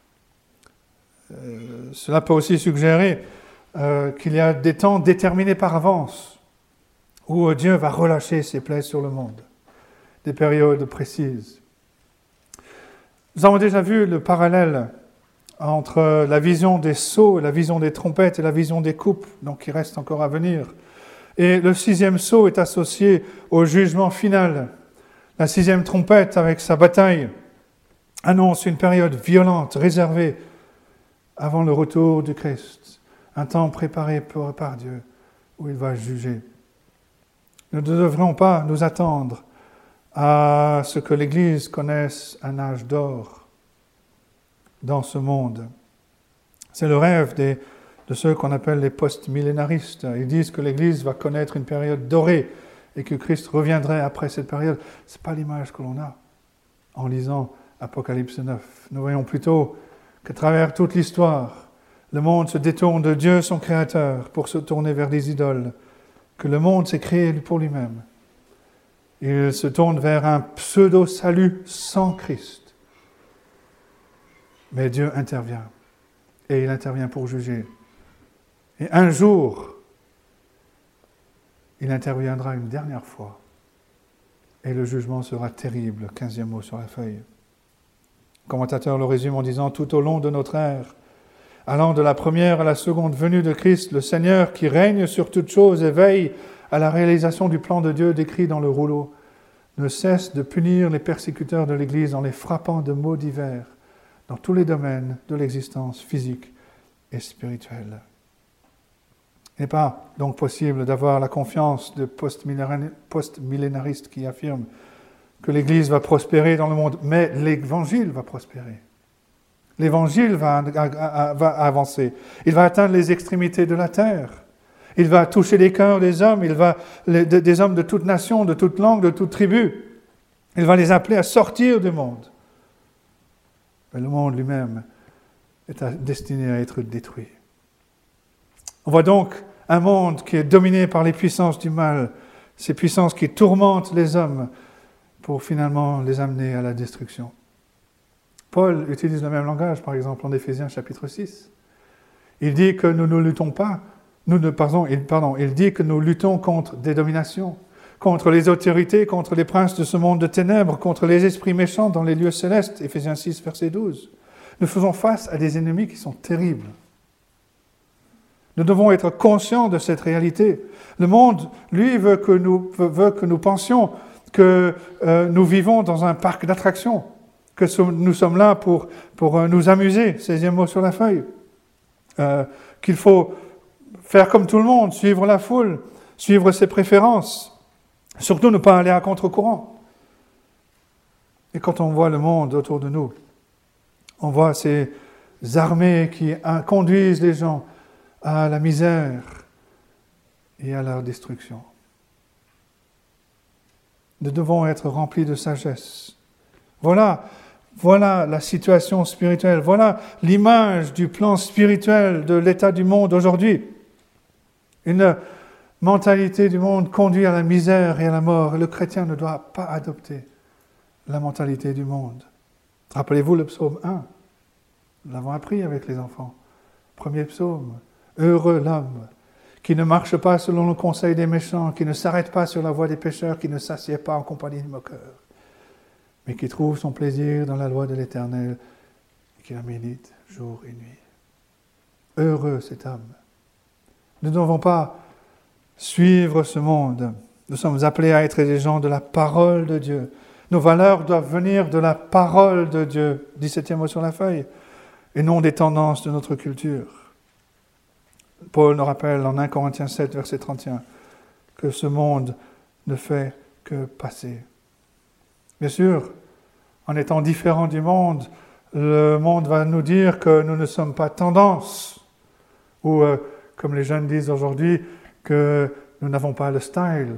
Cela peut aussi suggérer qu'il y a des temps déterminés par avance où Dieu va relâcher ses plaies sur le monde, des périodes précises. Nous avons déjà vu le parallèle entre la vision des sceaux, la vision des trompettes et la vision des coupes, donc qui reste encore à venir. Et le 6e sceau est associé au jugement final. La 6e trompette, avec sa bataille, annonce une période violente, réservée avant le retour du Christ, un temps préparé par Dieu, où il va juger. Nous ne devrions pas nous attendre à ce que l'Église connaisse un âge d'or dans ce monde. C'est le rêve de ceux qu'on appelle les post-millénaristes. Ils disent que l'Église va connaître une période dorée et que Christ reviendrait après cette période. Ce n'est pas l'image que l'on a en lisant Apocalypse 9. Nous voyons plutôt qu'à travers toute l'histoire, le monde se détourne de Dieu, son Créateur, pour se tourner vers des idoles, que le monde s'est créé pour lui-même. Il se tourne vers un pseudo-salut sans Christ. Mais Dieu intervient, et il intervient pour juger. Et un jour, il interviendra une dernière fois, et le jugement sera terrible, 15e mot sur la feuille. Le commentateur le résume en disant « Tout au long de notre ère, allant de la première à la seconde venue de Christ, le Seigneur qui règne sur toutes choses et veille à la réalisation du plan de Dieu décrit dans le rouleau, ne cesse de punir les persécuteurs de l'Église en les frappant de maux divers, dans tous les domaines de l'existence physique et spirituelle. » Il n'est pas donc possible d'avoir la confiance de post-millénaristes qui affirment que l'Église va prospérer dans le monde, mais l'Évangile va prospérer. L'Évangile va avancer. Il va atteindre les extrémités de la terre. Il va toucher les cœurs des hommes. Des hommes de toute nation, de toute langue, de toute tribu. Il va les appeler à sortir du monde. Mais le monde lui-même est destiné à être détruit. On voit donc un monde qui est dominé par les puissances du mal, ces puissances qui tourmentent les hommes pour finalement les amener à la destruction. Paul utilise le même langage, par exemple, en Éphésiens chapitre 6. Il dit que nous ne luttons pas, il dit que nous luttons contre des dominations, contre les autorités, contre les princes de ce monde de ténèbres, contre les esprits méchants dans les lieux célestes, Éphésiens 6, verset 12. Nous faisons face à des ennemis qui sont terribles. Nous devons être conscients de cette réalité. Le monde, lui, veut que nous pensions que nous vivons dans un parc d'attractions, que nous sommes là pour nous amuser, 16e mot sur la feuille, qu'il faut faire comme tout le monde, suivre la foule, suivre ses préférences, surtout ne pas aller à contre-courant. Et quand on voit le monde autour de nous, on voit ces armées qui conduisent les gens à la misère et à leur destruction. nous devons être remplis de sagesse. Voilà la situation spirituelle. Voilà l'image du plan spirituel de l'état du monde aujourd'hui. Une mentalité du monde conduit à la misère et à la mort. Et le chrétien ne doit pas adopter la mentalité du monde. Rappelez-vous le psaume 1. Nous l'avons appris avec les enfants. Premier psaume. Heureux l'homme qui ne marche pas selon le conseil des méchants, qui ne s'arrête pas sur la voie des pécheurs, qui ne s'assied pas en compagnie des moqueurs, mais qui trouve son plaisir dans la loi de l'Éternel et qui la médite jour et nuit. Heureux cet homme. Nous ne devons pas suivre ce monde. Nous sommes appelés à être des gens de la parole de Dieu. Nos valeurs doivent venir de la parole de Dieu, 17e mot sur la feuille, et non des tendances de notre culture. Paul nous rappelle en 1 Corinthiens 7, verset 31, que ce monde ne fait que passer. Bien sûr, en étant différents du monde, le monde va nous dire que nous ne sommes pas tendance, ou comme les jeunes disent aujourd'hui, que nous n'avons pas le style.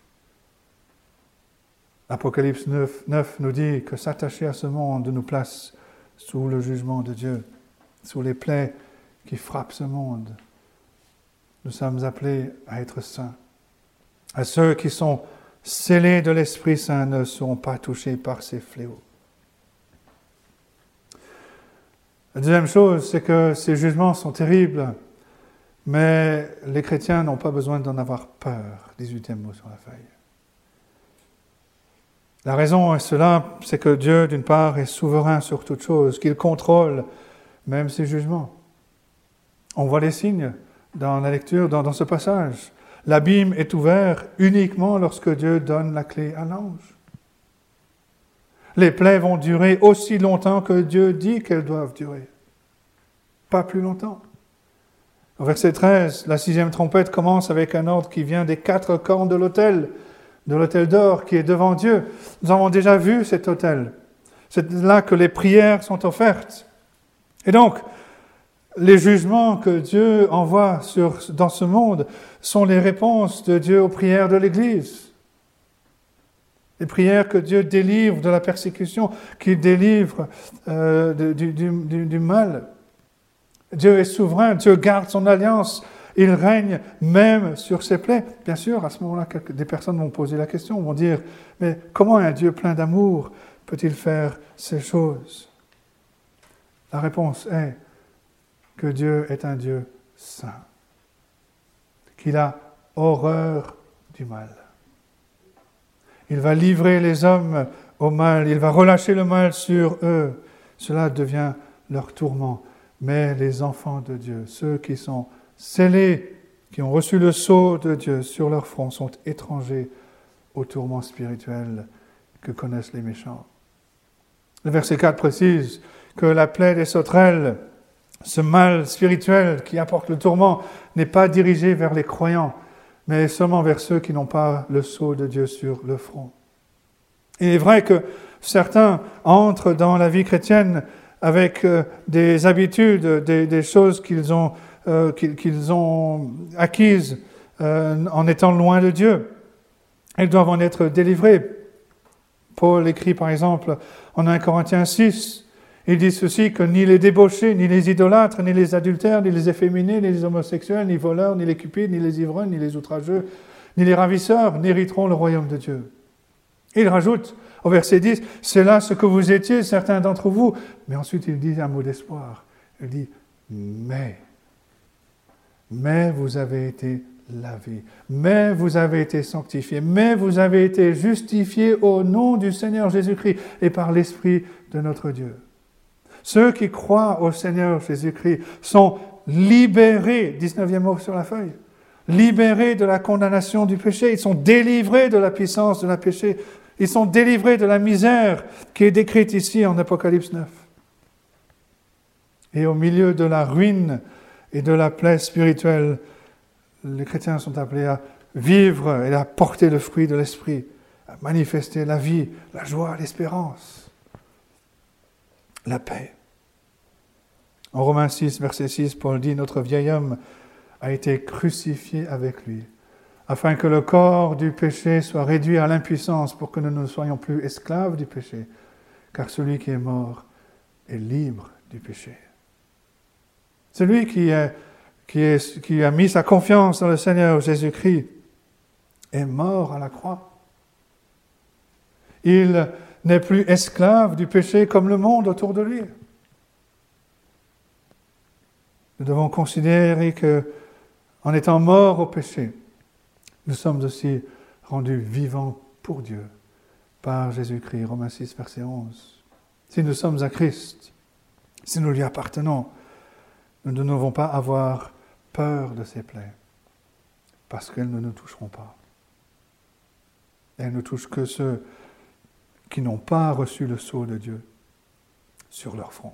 Apocalypse 9 nous dit que s'attacher à ce monde nous place sous le jugement de Dieu, sous les plaies qui frappent ce monde. Nous sommes appelés à être saints. À ceux qui sont scellés de l'Esprit Saint ne seront pas touchés par ces fléaux. La deuxième chose, c'est que ces jugements sont terribles, mais les chrétiens n'ont pas besoin d'en avoir peur. 18e mot sur la feuille. La raison est cela, c'est que Dieu, d'une part, est souverain sur toute chose, qu'il contrôle même ses jugements. On voit les signes dans la lecture, dans ce passage. L'abîme est ouvert uniquement lorsque Dieu donne la clé à l'ange. Les plaies vont durer aussi longtemps que Dieu dit qu'elles doivent durer. Pas plus longtemps. Au verset 13, la 6e trompette commence avec un ordre qui vient des 4 cornes de l'autel d'or qui est devant Dieu. Nous avons déjà vu cet autel. C'est là que les prières sont offertes. Et donc, les jugements que Dieu envoie dans ce monde sont les réponses de Dieu aux prières de l'Église. Les prières que Dieu délivre de la persécution, qu'il délivre du mal. Dieu est souverain, Dieu garde son alliance, il règne même sur ses plaies. Bien sûr, à ce moment-là, des personnes vont poser la question, vont dire, mais comment un Dieu plein d'amour peut-il faire ces choses? La réponse est que Dieu est un Dieu saint, qu'il a horreur du mal. Il va livrer les hommes au mal, il va relâcher le mal sur eux. Cela devient leur tourment. Mais les enfants de Dieu, ceux qui sont scellés, qui ont reçu le sceau de Dieu sur leur front, sont étrangers au tourment spirituel que connaissent les méchants. Le verset 4 précise que la plaie des sauterelles, ce mal spirituel qui apporte le tourment, n'est pas dirigé vers les croyants, mais seulement vers ceux qui n'ont pas le sceau de Dieu sur le front. Il est vrai que certains entrent dans la vie chrétienne avec des habitudes, des choses qu'ils ont acquises en étant loin de Dieu. Ils doivent en être délivrés. Paul écrit par exemple en 1 Corinthiens 6, il dit ceci, que ni les débauchés, ni les idolâtres, ni les adultères, ni les efféminés, ni les homosexuels, ni voleurs, ni les cupides, ni les ivrognes, ni les outrageux, ni les ravisseurs n'hériteront le royaume de Dieu. Il rajoute au verset 10, c'est là ce que vous étiez, certains d'entre vous. Mais ensuite il dit un mot d'espoir. Il dit, mais vous avez été lavés, mais vous avez été sanctifiés, mais vous avez été justifiés au nom du Seigneur Jésus-Christ et par l'Esprit de notre Dieu. Ceux qui croient au Seigneur Jésus-Christ sont libérés, 19e mot sur la feuille, libérés de la condamnation du péché, ils sont délivrés de la puissance de la péché, ils sont délivrés de la misère qui est décrite ici en Apocalypse 9. Et au milieu de la ruine et de la plaie spirituelle, les chrétiens sont appelés à vivre et à porter le fruit de l'Esprit, à manifester la vie, la joie, l'espérance, la paix. En Romains 6, verset 6, Paul dit, notre vieil homme a été crucifié avec lui, afin que le corps du péché soit réduit à l'impuissance pour que nous ne soyons plus esclaves du péché, car celui qui est mort est libre du péché. Celui qui a mis sa confiance dans le Seigneur Jésus-Christ est mort à la croix. Il n'est plus esclave du péché comme le monde autour de lui. Nous devons considérer que, en étant morts au péché, nous sommes aussi rendus vivants pour Dieu par Jésus-Christ. Romains 6, verset 11. Si nous sommes à Christ, si nous lui appartenons, nous ne devons pas avoir peur de ses plaies, parce qu'elles ne nous toucheront pas. Elles ne touchent que ceux qui n'ont pas reçu le sceau de Dieu sur leur front.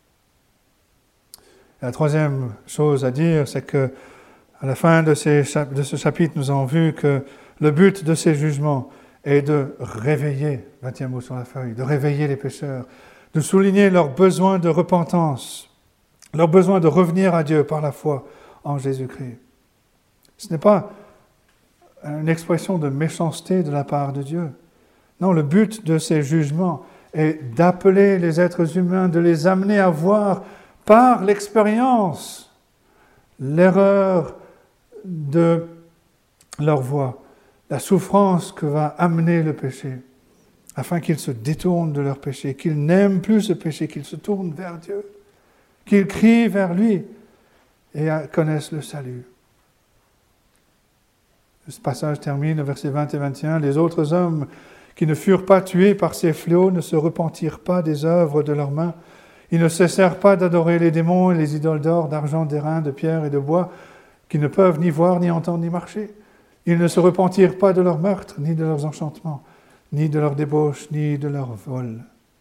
La troisième chose à dire, c'est que à la fin de ce chapitre, nous avons vu que le but de ces jugements est de réveiller, 20e mot sur la feuille, de réveiller les pécheurs, de souligner leur besoin de repentance, leur besoin de revenir à Dieu par la foi en Jésus-Christ. Ce n'est pas une expression de méchanceté de la part de Dieu. Non, le but de ces jugements est d'appeler les êtres humains, de les amener à voir par l'expérience l'erreur de leur voie, la souffrance que va amener le péché, afin qu'ils se détournent de leur péché, qu'ils n'aiment plus ce péché, qu'ils se tournent vers Dieu, qu'ils crient vers lui et connaissent le salut. Ce passage termine au verset 20 et 21. « Les autres hommes qui ne furent pas tués par ces fléaux ne se repentirent pas des œuvres de leurs mains. Ils ne cessèrent pas d'adorer les démons et les idoles d'or, d'argent, d'airain, de pierre et de bois, qui ne peuvent ni voir, ni entendre, ni marcher. Ils ne se repentirent pas de leurs meurtres, ni de leurs enchantements, ni de leurs débauches, ni de leurs vols. »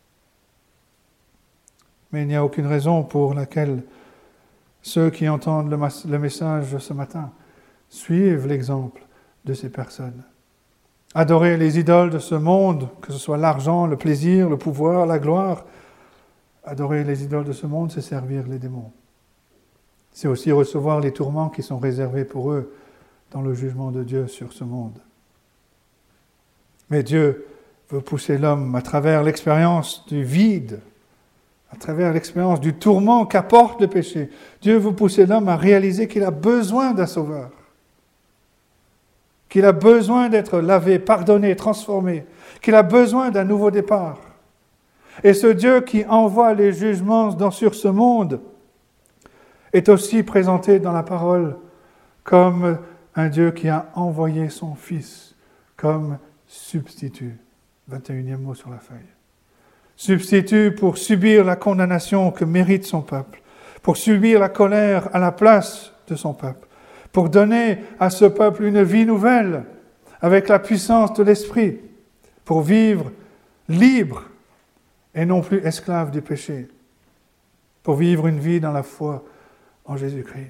Mais il n'y a aucune raison pour laquelle ceux qui entendent le message ce matin suivent l'exemple de ces personnes. Adorer les idoles de ce monde, que ce soit l'argent, le plaisir, le pouvoir, la gloire, adorer les idoles de ce monde, c'est servir les démons. C'est aussi recevoir les tourments qui sont réservés pour eux dans le jugement de Dieu sur ce monde. Mais Dieu veut pousser l'homme à travers l'expérience du vide, à travers l'expérience du tourment qu'apporte le péché. Dieu veut pousser l'homme à réaliser qu'il a besoin d'un sauveur, qu'il a besoin d'être lavé, pardonné, transformé, qu'il a besoin d'un nouveau départ. Et ce Dieu qui envoie les jugements sur ce monde est aussi présenté dans la parole comme un Dieu qui a envoyé son Fils comme substitut. 21e mot sur la feuille. Substitut pour subir la condamnation que mérite son peuple, pour subir la colère à la place de son peuple, pour donner à ce peuple une vie nouvelle avec la puissance de l'Esprit, pour vivre libre et non plus esclave du péché, pour vivre une vie dans la foi en Jésus-Christ.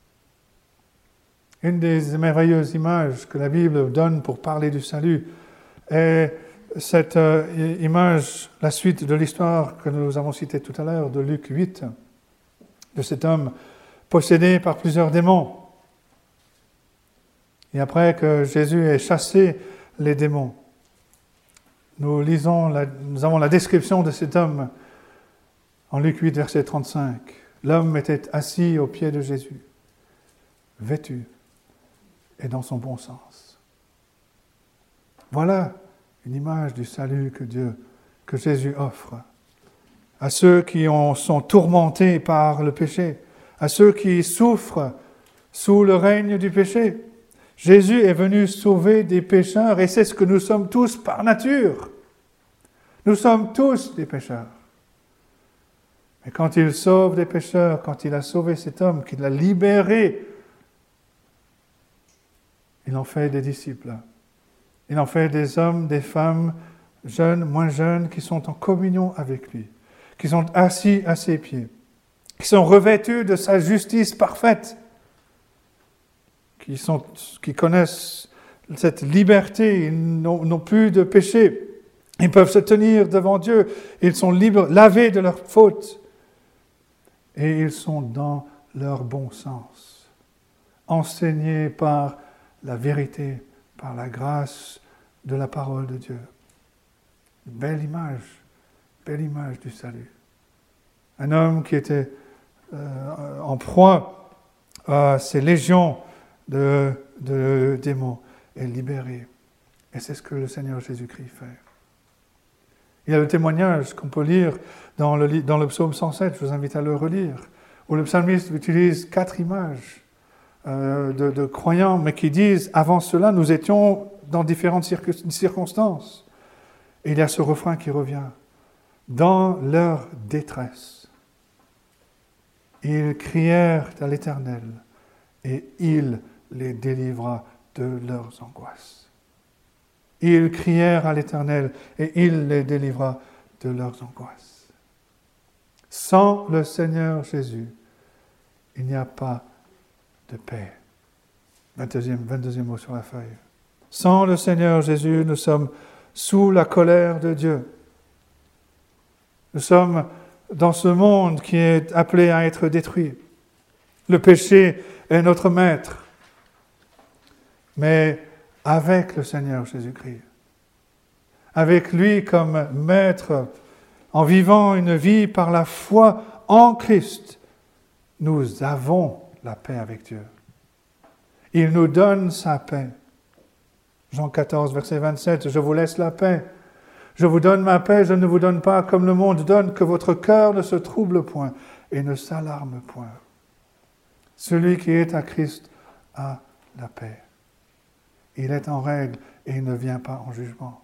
Une des merveilleuses images que la Bible donne pour parler du salut est cette image, la suite de l'histoire que nous avons citée tout à l'heure de Luc 8, de cet homme possédé par plusieurs démons. Et après que Jésus ait chassé les démons, nous avons la description de cet homme en Luc 8, verset 35. L'homme était assis aux pieds de Jésus, vêtu et dans son bon sens. Voilà une image du salut que Jésus offre à ceux qui sont tourmentés par le péché, à ceux qui souffrent sous le règne du péché. Jésus est venu sauver des pécheurs et c'est ce que nous sommes tous par nature. Nous sommes tous des pécheurs. Mais quand il sauve des pécheurs, quand il a sauvé cet homme, qu'il l'a libéré, il en fait des disciples. Il en fait des hommes, des femmes, jeunes, moins jeunes, qui sont en communion avec lui, qui sont assis à ses pieds, qui sont revêtus de sa justice parfaite, qui connaissent cette liberté, ils n'ont plus de péché, ils peuvent se tenir devant Dieu, ils sont libres, lavés de leurs fautes, et ils sont dans leur bon sens, enseignés par la vérité par la grâce de la parole de Dieu. Belle image du salut. Un homme qui était en proie à ces légions de démons est libéré. Et c'est ce que le Seigneur Jésus-Christ fait. Il y a le témoignage qu'on peut lire dans le psaume 107, je vous invite à le relire, où le psalmiste utilise 4 images de croyants, mais qui disent, avant cela, nous étions dans différentes circonstances. Et il y a ce refrain qui revient. Dans leur détresse, ils crièrent à l'Éternel, et il les délivra de leurs angoisses. Ils crièrent à l'Éternel, et il les délivra de leurs angoisses. Sans le Seigneur Jésus, il n'y a pas de paix. 22e mot sur la feuille. Sans le Seigneur Jésus, nous sommes sous la colère de Dieu. Nous sommes dans ce monde qui est appelé à être détruit. Le péché est notre maître. Mais avec le Seigneur Jésus-Christ, avec lui comme maître, en vivant une vie par la foi en Christ, nous avons la paix avec Dieu. Il nous donne sa paix. Jean 14, verset 27, « Je vous laisse la paix. Je vous donne ma paix, je ne vous donne pas comme le monde donne, que votre cœur ne se trouble point et ne s'alarme point. Celui qui est à Christ a la paix. Il est en règle et il ne vient pas en jugement.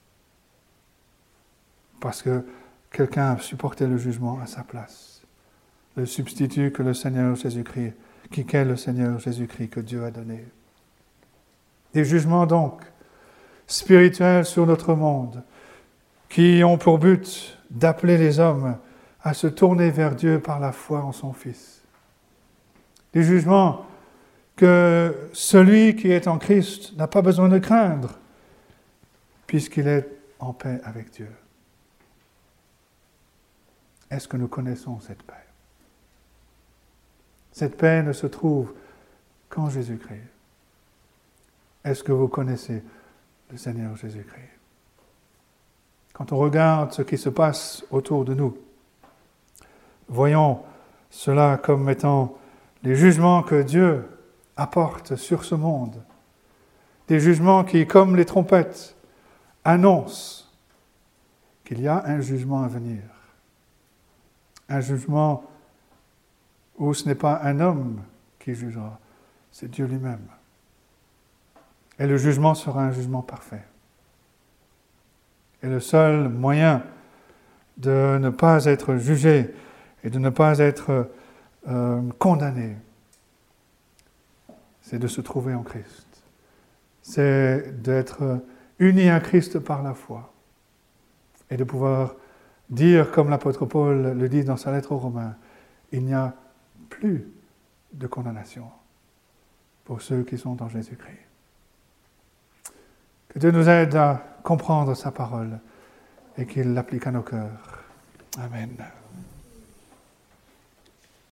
Parce que quelqu'un a supporté le jugement à sa place. Le substitut que le Seigneur Jésus-Christ, qu'est le Seigneur Jésus-Christ que Dieu a donné. Des jugements donc spirituels sur notre monde qui ont pour but d'appeler les hommes à se tourner vers Dieu par la foi en son Fils. Des jugements que celui qui est en Christ n'a pas besoin de craindre, puisqu'il est en paix avec Dieu. Est-ce que nous connaissons cette paix? Cette paix ne se trouve qu'en Jésus-Christ. Est-ce que vous connaissez le Seigneur Jésus-Christ? Quand on regarde ce qui se passe autour de nous, voyons cela comme étant les jugements que Dieu apporte sur ce monde. Des jugements qui, comme les trompettes, annoncent qu'il y a un jugement à venir. Un jugement où ce n'est pas un homme qui jugera, c'est Dieu lui-même. Et le jugement sera un jugement parfait. Et le seul moyen de ne pas être jugé et de ne pas être condamné, c'est de se trouver en Christ. C'est d'être uni à Christ par la foi. Et de pouvoir dire, comme l'apôtre Paul le dit dans sa lettre aux Romains, il n'y a plus de condamnation pour ceux qui sont en Jésus-Christ. Que Dieu nous aide à comprendre sa parole et qu'il l'applique à nos cœurs. Amen.